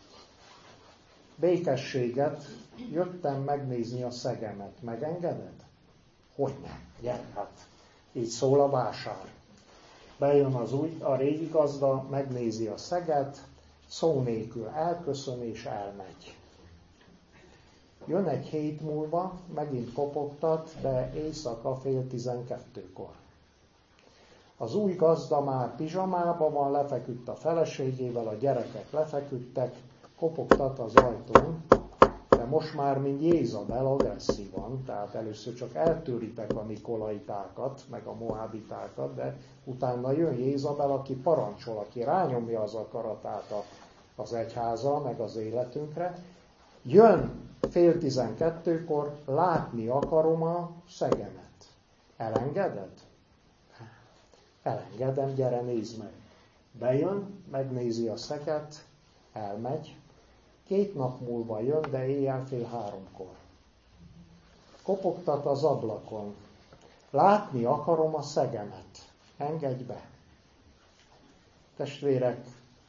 Békességet, jöttem megnézni a szegemet, megengeded? Hogyne, gyere, hát így szól a vásár. Bejön az új, a régi gazda, megnézi a szeget, szó nélkül elköszön és elmegy. Jön egy hét múlva, megint kopogtat, de éjszaka fél tizenkettőkor. Az új gazda már pizsamában van, lefeküdt a feleségével, a gyerekek lefeküdtek, kopogtat az ajtón, de most már, mint Jézabel, agresszívan, tehát először csak eltűritek a nikolaitákat, meg a moábitákat, de utána jön Jézabel, aki parancsol, aki rányomja az akaratát az egyháza, meg az életünkre. Jön fél tizenkettőkor, látni akarom a szegemet. Elengeded? elengedem, gyere, nézd meg. Bejön, megnézi a szeket, elmegy, két nap múlva jön, de éjjel fél háromkor. Kopogtat az ablakon. Látni akarom a szegemet. Engedj be. Testvérek,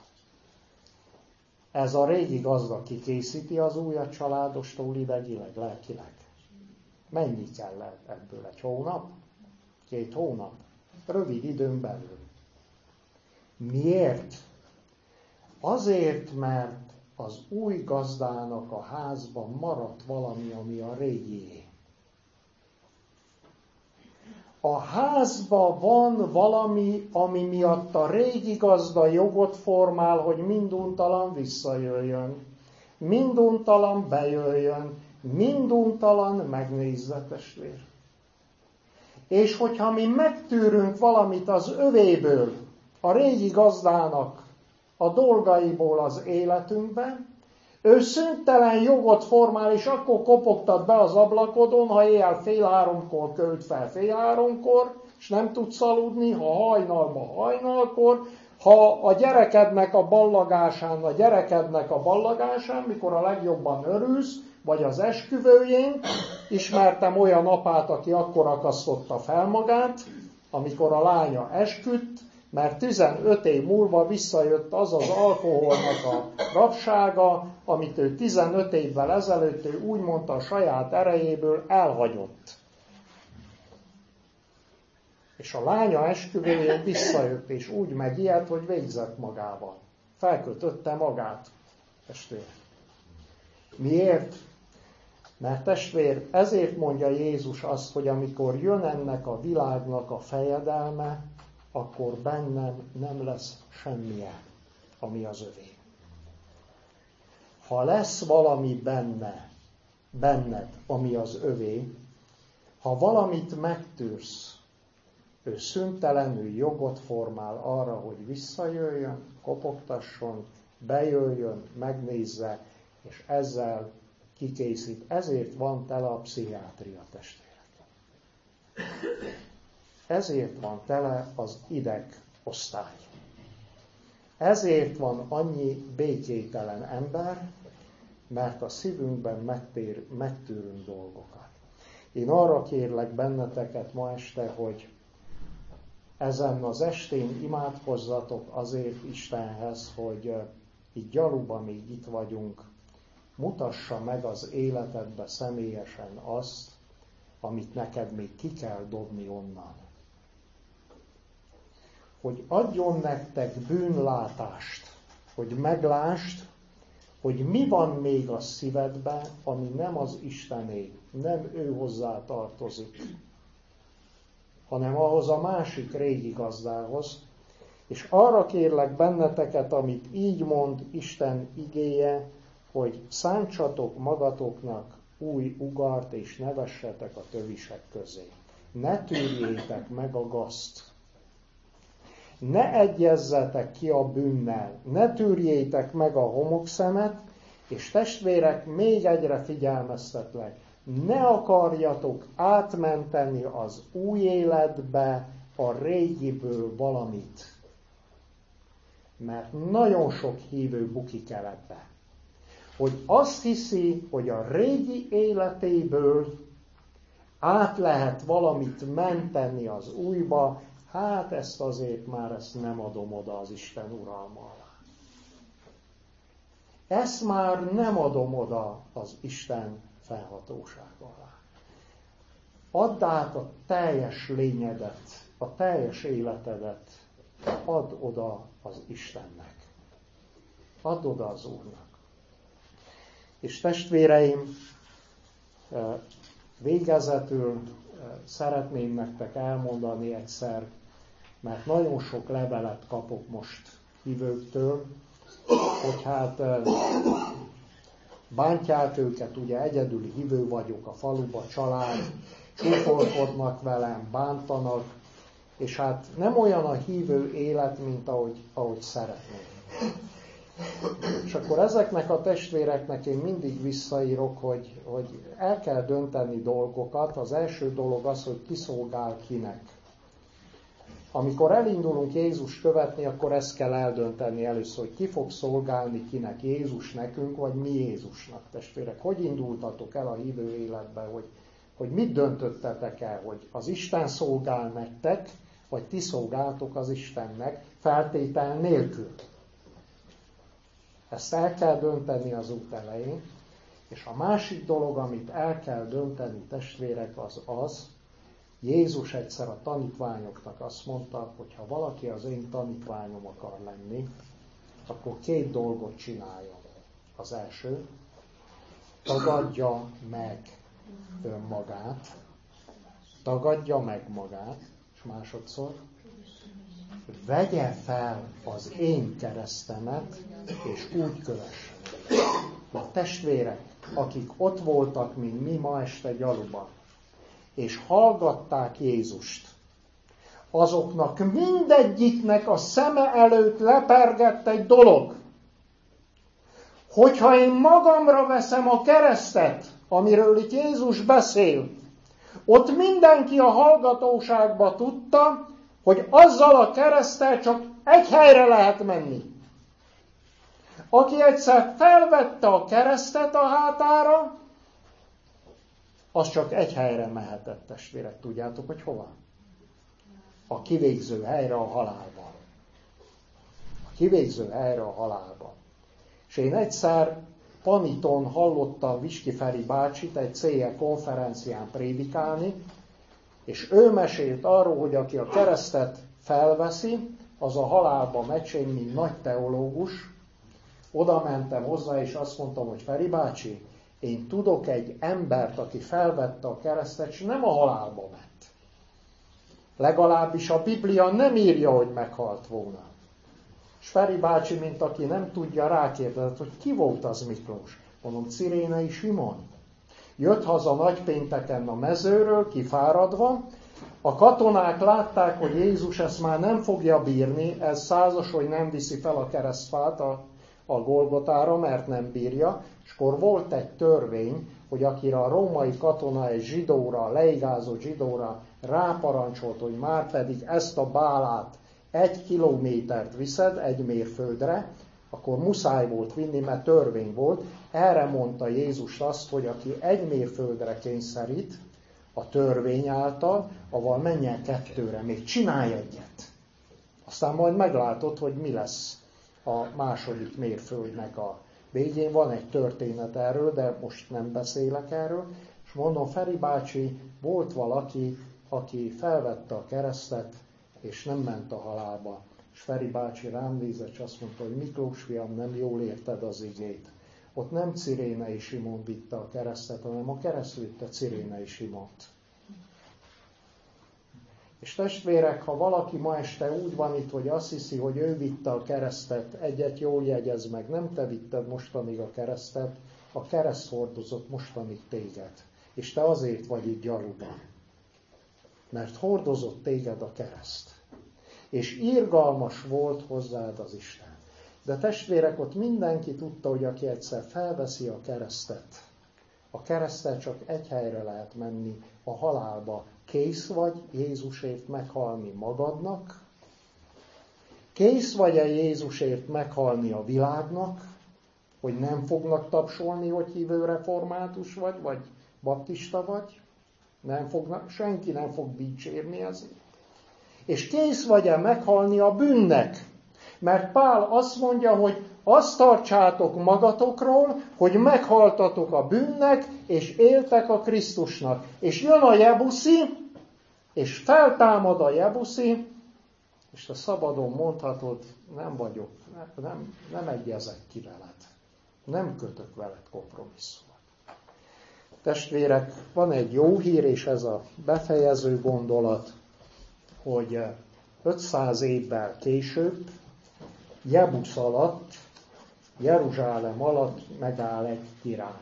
ez a régi gazda kikészíti az újat családostól idegileg, lelkileg. Mennyi kell ebből? Egy hónap? Két hónap? Rövid időn belül. Miért? Azért, mert az új gazdának a házban maradt valami, ami a régié. A házban van valami, ami miatt a régi gazda jogot formál, hogy minduntalan visszajöjjön. Minduntalan bejöjjön. Minduntalan megnézze, testvér. És hogyha mi megtűrünk valamit az övéből, a régi gazdának a dolgaiból az életünkben, ő szüntelen jogot formál, és akkor kopogtat be az ablakodon, ha éjjel fél háromkor költ fel fél háromkor, és nem tudsz aludni, ha hajnalban hajnalkor, ha a gyerekednek a ballagásán, a gyerekednek a ballagásán, mikor a legjobban örülsz, vagy az esküvőjén, ismertem olyan apát, aki akkor akasztotta fel magát, amikor a lánya esküdt, mert tizenöt év múlva visszajött az az alkoholnak a rabsága, amit ő tizenöt évvel ezelőtt ő úgy mondta a saját erejéből elhagyott. És a lánya esküvőjén visszajött, és úgy megijedt, hogy végzett magával. Felkötötte magát, testvér. Miért? Mert testvér, ezért mondja Jézus azt, hogy amikor jön ennek a világnak a fejedelme, akkor bennem nem lesz semmilyen, ami az övé. Ha lesz valami benne, benned, ami az övé, ha valamit megtűrsz, ő szüntelenül jogot formál arra, hogy visszajöjjön, kopogtasson, bejöjjön, megnézze, és ezzel kikészít. Ezért van tele a pszichiátria, testvérek. Ezért van tele az idegosztály. Ezért van annyi békételen ember, mert a szívünkben megtér, megtűrünk dolgokat. Én arra kérlek benneteket ma este, hogy ezen az estén imádkozzatok azért Istenhez, hogy így gyaluban még itt vagyunk, mutassa meg az életedbe személyesen azt, amit neked még ki kell dobni onnan. Hogy adjon nektek bűnlátást, hogy meglásd, hogy mi van még a szívedben, ami nem az Istené, nem ő hozzá tartozik, hanem ahhoz a másik régi gazdához. És arra kérlek benneteket, amit így mond Isten igéje, hogy szántsatok magatoknak új ugart, és ne vessetek a tövisek közé. Ne tűrjétek meg a gazt. Ne egyezzetek ki a bűnnel. Ne tűrjétek meg a homokszemet, és testvérek, még egyre figyelmeztetlek. Ne akarjatok átmenteni az új életbe a régiből valamit. Mert nagyon sok hívő bukik el ebbe. Hogy azt hiszi, hogy a régi életéből át lehet valamit menteni az újba, hát ezt azért már ezt nem adom oda az Isten uralma alá. Ezt már nem adom oda az Isten felhatóság alá. Add át a teljes lényedet, a teljes életedet, add oda az Istennek. Add oda az Úrnak. És testvéreim, végezetül szeretném nektek elmondani egyszer, mert nagyon sok levelet kapok most hívőktől, hogy hát bántják őket, ugye egyedüli hívő vagyok a faluba, család, csúfolkodnak velem, bántanak, és hát nem olyan a hívő élet, mint ahogy, ahogy szeretnék. És akkor ezeknek a testvéreknek én mindig visszaírok, hogy, hogy el kell dönteni dolgokat. Az első dolog az, hogy ki szolgál kinek. Amikor elindulunk Jézus követni, akkor ezt kell eldönteni először, hogy ki fog szolgálni kinek, Jézus nekünk, vagy mi Jézusnak. Testvérek, hogy indultatok el a hívő életbe, hogy, hogy mit döntöttetek el, hogy az Isten szolgál nektek, vagy ti szolgáltok az Istennek feltétel nélkül. Ezt el kell dönteni az út elején, és a másik dolog, amit el kell dönteni, testvérek, az az, Jézus egyszer a tanítványoknak azt mondta, hogy ha valaki az én tanítványom akar lenni, akkor két dolgot csináljon. Az első, tagadja meg önmagát, tagadja meg magát, és másodszor, vegye fel az én keresztemet, és úgy kövessen. A testvérek, akik ott voltak, mint mi ma este Gyaluban, és hallgatták Jézust, azoknak mindegyiknek a szeme előtt lepergett egy dolog. Hogyha én magamra veszem a keresztet, amiről itt Jézus beszél, ott mindenki a hallgatóságba tudta, hogy azzal a kereszttel csak egy helyre lehet menni. Aki egyszer felvette a keresztet a hátára, az csak egy helyre mehetett, testvérek. Tudjátok, hogy hova? A kivégző helyre, a halálba. A kivégző helyre, a halálba. És én egyszer Paniton hallottam Viski Feri bácsit egy cé e konferencián prédikálni, és ő mesélt arról, hogy aki a keresztet felveszi, az a halálba megy, én, mint nagy teológus, oda mentem hozzá, és azt mondtam, hogy Feri bácsi, én tudok egy embert, aki felvette a keresztet, és nem a halálba ment. Legalábbis a Biblia nem írja, hogy meghalt volna. És Feri bácsi, mint aki nem tudja, rákérdezett, hogy ki volt az Miklós. Mondom, Cirénei Simon. Jött haza nagypénteken a mezőről, kifáradva. A katonák látták, hogy Jézus ezt már nem fogja bírni, ez százas, hogy nem viszi fel a keresztfát a, a Golgotára, mert nem bírja. És akkor volt egy törvény, hogy akire a római katona egy zsidóra, leigázott zsidóra ráparancsolt, hogy már pedig ezt a bálát egy kilométert viszed, egy mérföldre, akkor muszáj volt vinni, mert törvény volt. Erre mondta Jézus azt, hogy aki egy mérföldre kényszerít a törvény által, avval menjen kettőre, még csinálj egyet. Aztán majd meglátod, hogy mi lesz a második mérföldnek a végén. Van egy történet erről, de most nem beszélek erről. És mondom, Feri bácsi, volt valaki, aki felvette a keresztet, és nem ment a halálba. És Feri bácsi rám nézett, és azt mondta, hogy Miklós fiam, nem jól érted az igét. Ott nem Cirénei Simon vitte a keresztet, hanem a kereszt vitte Cirénei Simont. És testvérek, ha valaki ma este úgy van itt, hogy azt hiszi, hogy ő vitte a keresztet, egyet jól jegyez meg, nem te vitted mostanig a keresztet, a kereszt hordozott mostanig téged. És te azért vagy itt Gyaluban. Mert hordozott téged a kereszt. És irgalmas volt hozzád az Isten. De testvérek, ott mindenki tudta, hogy aki egyszer felveszi a keresztet, a kereszttel csak egy helyre lehet menni, a halálba. Kész vagy Jézusért meghalni magadnak? Kész vagy-e Jézusért meghalni a világnak? Hogy nem fognak tapsolni, hogy hívő református vagy, vagy baptista vagy? Nem fognak, senki nem fog dicsérni ezért. És kész vagy-e meghalni a bűnnek? Mert Pál azt mondja, hogy azt tartsátok magatokról, hogy meghaltatok a bűnnek, és éltek a Krisztusnak. És jön a Jebuszi, és feltámad a Jebuszi, és te szabadon mondhatod, nem vagyok, nem, nem egyezek ki veled. Nem kötök veled kompromisszumot. Testvérek, van egy jó hír, és ez a befejező gondolat, hogy ötszáz évvel később, Jebusz alatt, Jeruzsálem alatt megáll egy király.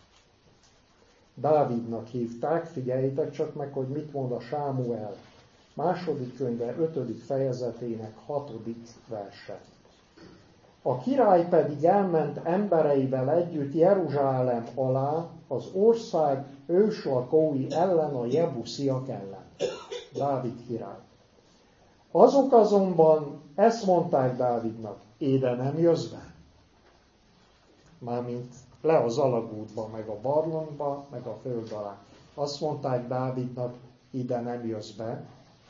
Dávidnak hívták, figyeljétek csak meg, hogy mit mond a Sámuel második könyve ötödik fejezetének hatodik verse. A király pedig elment embereivel együtt Jeruzsálem alá az ország őslakói ellen, a jebusziak ellen. Dávid király. Azok azonban ezt mondták Dávidnak, ide nem jössz be. Mármint le az alagútba, meg a barlangba, meg a föld alá. Azt mondták Dávidnak, ide nem jössz be.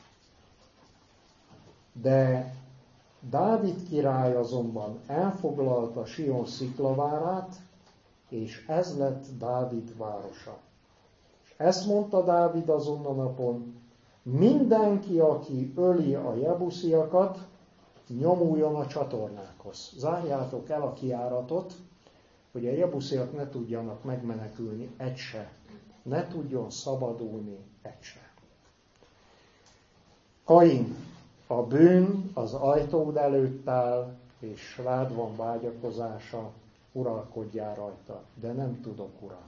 De Dávid király azonban elfoglalta Sion sziklavárát, és ez lett Dávid városa. És ezt mondta Dávid azon a napon, mindenki, aki öli a jebusziakat, nyomuljon a csatornákhoz. Zárjátok el a kijáratot, hogy a jebusziak ne tudjanak megmenekülni egy se. Ne tudjon szabadulni egy se. Kain, a bűn az ajtód előtt áll, és rád van vágyakozása, uralkodjál rajta, de nem tudok, Uram.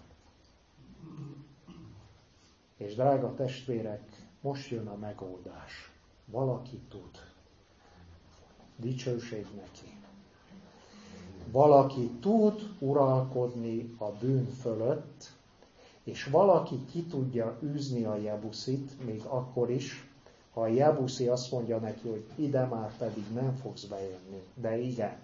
És drága testvérek, most jön a megoldás. Valaki tud. Dicsőség neki. Valaki tud uralkodni a bűn fölött, és valaki ki tudja űzni a jebuszit, még akkor is, ha a jebuszi azt mondja neki, hogy ide már pedig nem fogsz bejönni. De igen.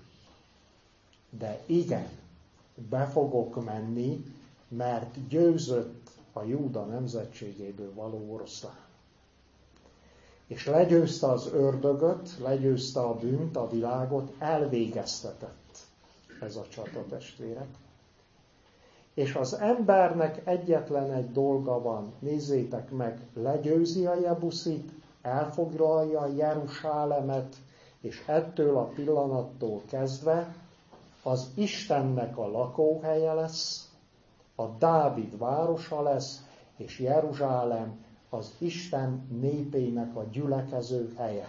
De igen. Be fogok menni, mert győzött a Júda nemzetségéből való oroszlán. És legyőzte az ördögöt, legyőzte a bűnt, a világot, elvégeztetett ez a csata, testvérek. És az embernek egyetlen egy dolga van, nézzétek meg, legyőzi a jebuszit, elfoglalja Jeruzsálemet, és ettől a pillanattól kezdve az Istennek a lakóhelye lesz, a Dávid városa lesz, és Jeruzsálem az Isten népének a gyülekező helye.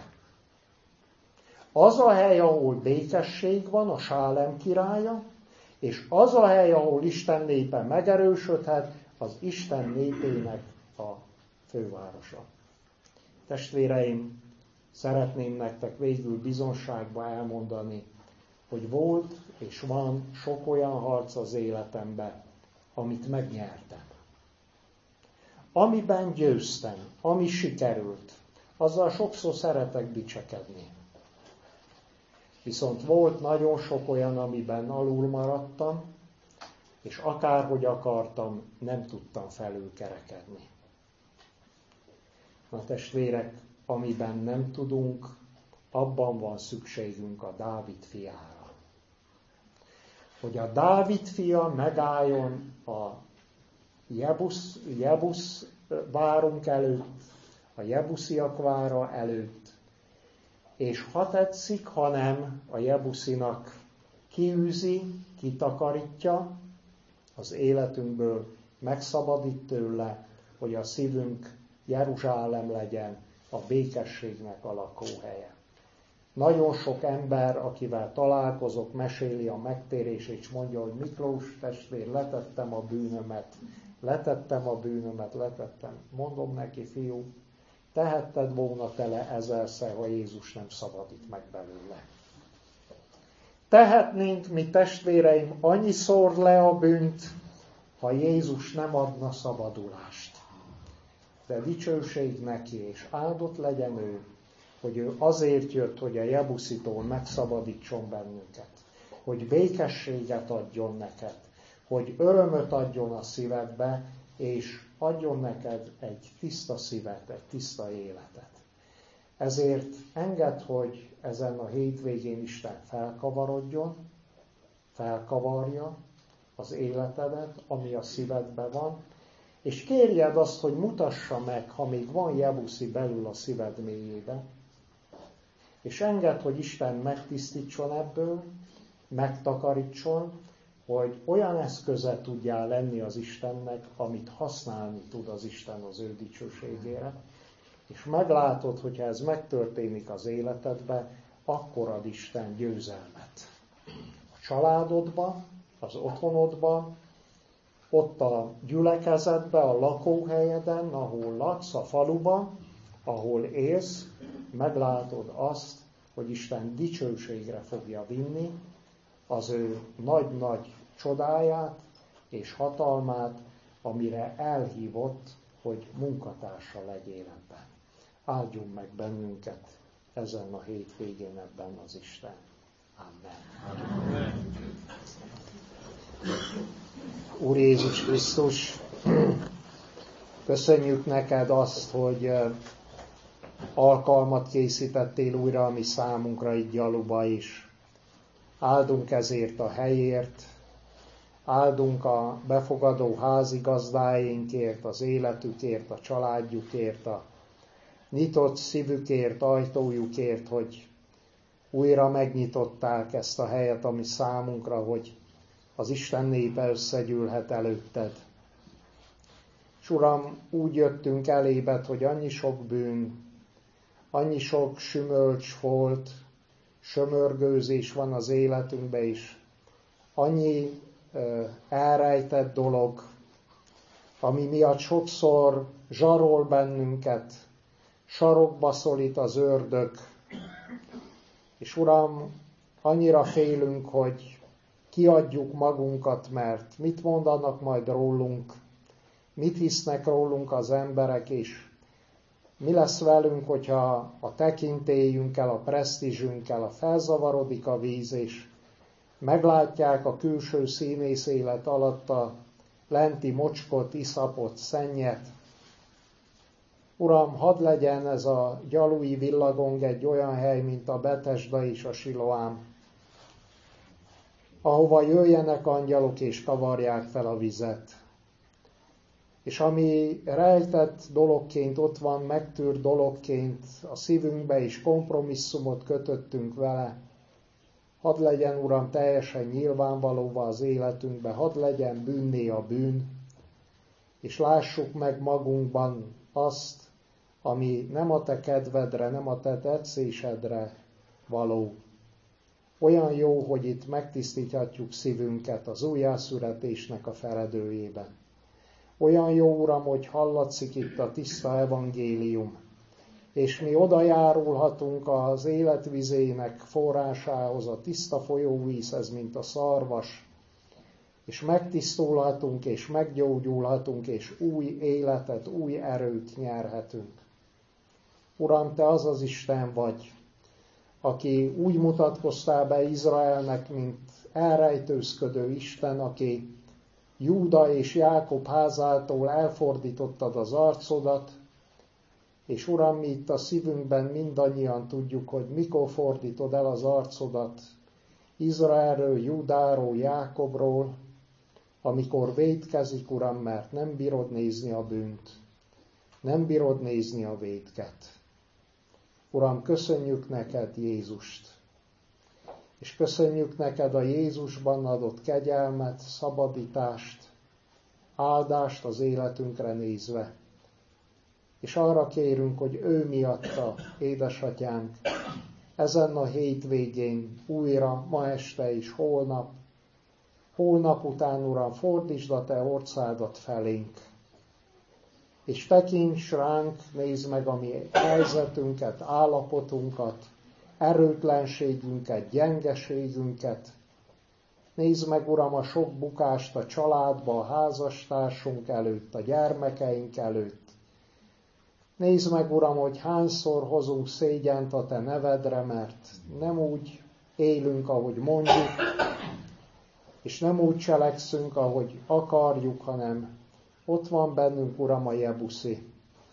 Az a hely, ahol békesség van, a Sálem királya, és az a hely, ahol Isten népe megerősödhet, az Isten népének a fővárosa. Testvéreim, szeretném nektek végül bizonságba elmondani, hogy volt és van sok olyan harc az életemben, amit megnyertem. Amiben győztem, ami sikerült, azzal sokszor szeretek dicsekedni. Viszont volt nagyon sok olyan, amiben alul maradtam, és akárhogy akartam, nem tudtam felülkerekedni. Na testvérek, amiben nem tudunk, abban van szükségünk a Dávid fiára. Hogy a Dávid fia megálljon a Jebusz, Jebusz várunk előtt, a jebusziak vára előtt, és ha tetszik, ha nem, a jebuszinak kiűzi, kitakarítja az életünkből, megszabadít tőle, hogy a szívünk Jeruzsálem legyen, a békességnek a lakóhelye. Nagyon sok ember, akivel találkozok, meséli a megtérését, és mondja, hogy Miklós testvér, letettem a bűnömet, letettem a bűnömet, letettem. Mondom neki, fiú, tehetted volna tele ezerszer, ha Jézus nem szabadít meg belőle. Tehetnénk mi testvéreim annyiszor le a bűnt, ha Jézus nem adna szabadulást. De dicsőség neki, és áldott legyen ő, hogy ő azért jött, hogy a jebuszitól megszabadítson bennünket, hogy békességet adjon neked, hogy örömöt adjon a szívedbe, és adjon neked egy tiszta szívet, egy tiszta életet. Ezért engedd, hogy ezen a hétvégén Isten felkavarodjon, felkavarja az életedet, ami a szívedben van, és kérjed azt, hogy mutassa meg, ha még van jebuszi belül a szíved mélyében, és engedd, hogy Isten megtisztítson ebből, megtakarítson, hogy olyan eszköze tudjál lenni az Istennek, amit használni tud az Isten az ő dicsőségére, és meglátod, hogyha ez megtörténik az életedbe, akkor ad Isten győzelmet. A családodba, az otthonodba, ott a gyülekezetbe, a lakóhelyeden, ahol laksz, a faluban, ahol élsz, meglátod azt, hogy Isten dicsőségre fogja vinni az ő nagy-nagy csodáját és hatalmát, amire elhívott, hogy munkatársa legyél ebben. áldjon meg bennünket ezen a hétvégén ebben az Isten. Amen. Amen. Úr Jézus Krisztus, köszönjük neked azt, hogy alkalmat készítettél újra a mi számunkra itt Gyaluba is. Áldunk ezért a helyért, áldunk a befogadó házigazdáinkért, az életükért, a családjukért, a nyitott szívükért, ajtójukért, hogy újra megnyitották ezt a helyet, ami számunkra, hogy az Isten népe összegyűlhet előtted. És Uram, úgy jöttünk elébed, hogy annyi sok bűn, annyi sok sümölcs volt, sömörgőzés van az életünkben is, annyi uh, elrejtett dolog, ami miatt sokszor zsarol bennünket, sarokba szorít az ördög, és Uram, annyira félünk, hogy kiadjuk magunkat, mert mit mondanak majd rólunk, mit hisznek rólunk az emberek, és mi lesz velünk, hogyha a tekintélyünkkel, a presztízsünkkel a felzavarodik a víz, és meglátják a külső színész élet alatt a lenti mocskot, iszapot, szennyet. Uram, hadd legyen ez a gyalui villagong egy olyan hely, mint a Betesda és a Siloám, ahova jöjjenek angyalok és kavarják fel a vizet. És ami rejtett dologként ott van, megtűrt dologként a szívünkbe, és kompromisszumot kötöttünk vele, hadd legyen, Uram, teljesen nyilvánvalóvá az életünkbe, hadd legyen bűnné a bűn, és lássuk meg magunkban azt, ami nem a te kedvedre, nem a te tetszésedre való. Olyan jó, hogy itt megtisztíthatjuk szívünket az újjászületésnek a feledőjében. Olyan jó, Uram, hogy hallatszik itt a tiszta evangélium, és mi oda járulhatunk az életvizének forrásához, a tiszta folyóvízhez, mint a szarvas, és megtisztulhatunk, és meggyógyulhatunk, és új életet, új erőt nyerhetünk. Uram, te az az Isten vagy, aki úgy mutatkoztál be Izraelnek, mint elrejtőzködő Isten, aki Júda és Jákob házától elfordítottad az arcodat, és Uram, mi itt a szívünkben mindannyian tudjuk, hogy mikor fordítod el az arcodat Izraelről, Júdáról, Jákobról, amikor vétkezik, Uram, mert nem bírod nézni a bűnt, nem bírod nézni a vétket. Uram, köszönjük neked Jézust, és köszönjük neked a Jézusban adott kegyelmet, szabadítást, áldást az életünkre nézve. És arra kérünk, hogy ő miatta, édesatyánk, ezen a hétvégén újra, ma este és holnap, holnap után, Uram, fordítsd a te orcádat felénk, és tekints ránk, nézd meg a mi helyzetünket, állapotunkat, erőtlenségünket, gyengeségünket. Nézd meg, Uram, a sok bukást a családba, a házastársunk előtt, a gyermekeink előtt. Nézd meg, Uram, hogy hányszor hozunk szégyent a te nevedre, mert nem úgy élünk, ahogy mondjuk, és nem úgy cselekszünk, ahogy akarjuk, hanem ott van bennünk, Uram, a jebuszi.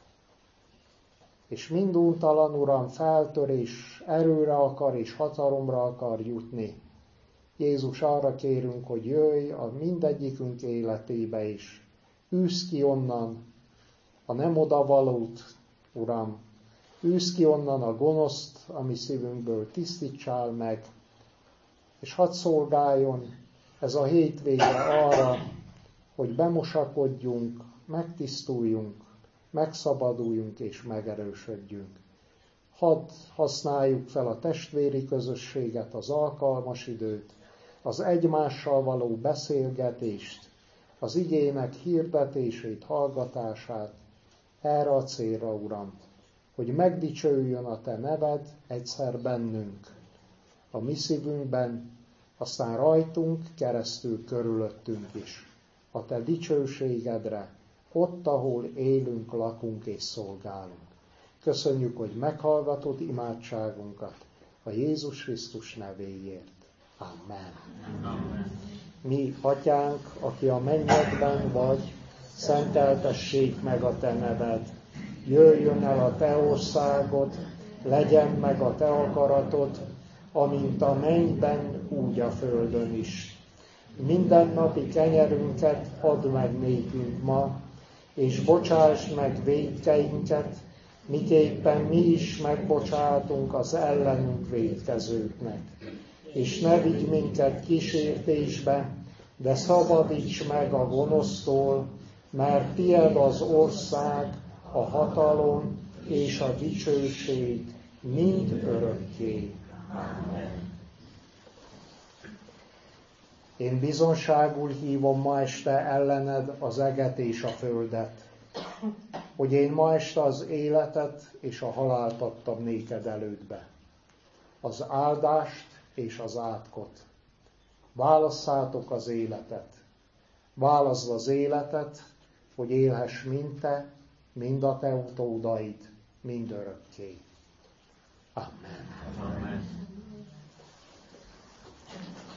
És minduntalan, Uram, feltör és erőre akar és hatalomra akar jutni. Jézus, arra kérünk, hogy jöjj a mindegyikünk életébe is. Űzd ki onnan a nem odavalót, Uram. Űzd ki onnan a gonoszt, ami szívünkből, tisztítsál meg, és hadd szolgáljon ez a hétvége arra, hogy bemosakodjunk, megtisztuljunk, megszabaduljunk és megerősödjünk. Hadd használjuk fel a testvéri közösséget, az alkalmas időt, az egymással való beszélgetést, az igének hirdetését, hallgatását erre a célra, Uram, hogy megdicsőjön a te neved egyszer bennünk, a mi szívünkben, aztán rajtunk, keresztül körülöttünk is, a te dicsőségedre, ott, ahol élünk, lakunk és szolgálunk. Köszönjük, hogy meghallgatod imádságunkat a Jézus Krisztus nevéért. Amen. Amen. Mi, Atyánk, aki a mennyekben vagy, szenteltessék meg a te neved. Jöjjön el a te országod, legyen meg a te akaratod, amint a mennyben, úgy a földön is. Mindennapi kenyerünket add meg nékünk ma, és bocsásd meg vétkeinket, miképpen mi is megbocsátunk az ellenünk vétkezőknek. És ne vigy minket kísértésbe, de szabadíts meg a gonosztól, mert tied az ország, a hatalom és a dicsőség mind örökké. Amen. Én bizonságul hívom ma este ellened az eget és a földet, hogy én ma este az életet és a halált adtam néked elődbe, az áldást és az átkot. Válasszátok az életet. Válaszd az életet, hogy élhess mind te, mind a te utódaid, mind örökké. Amen. Amen.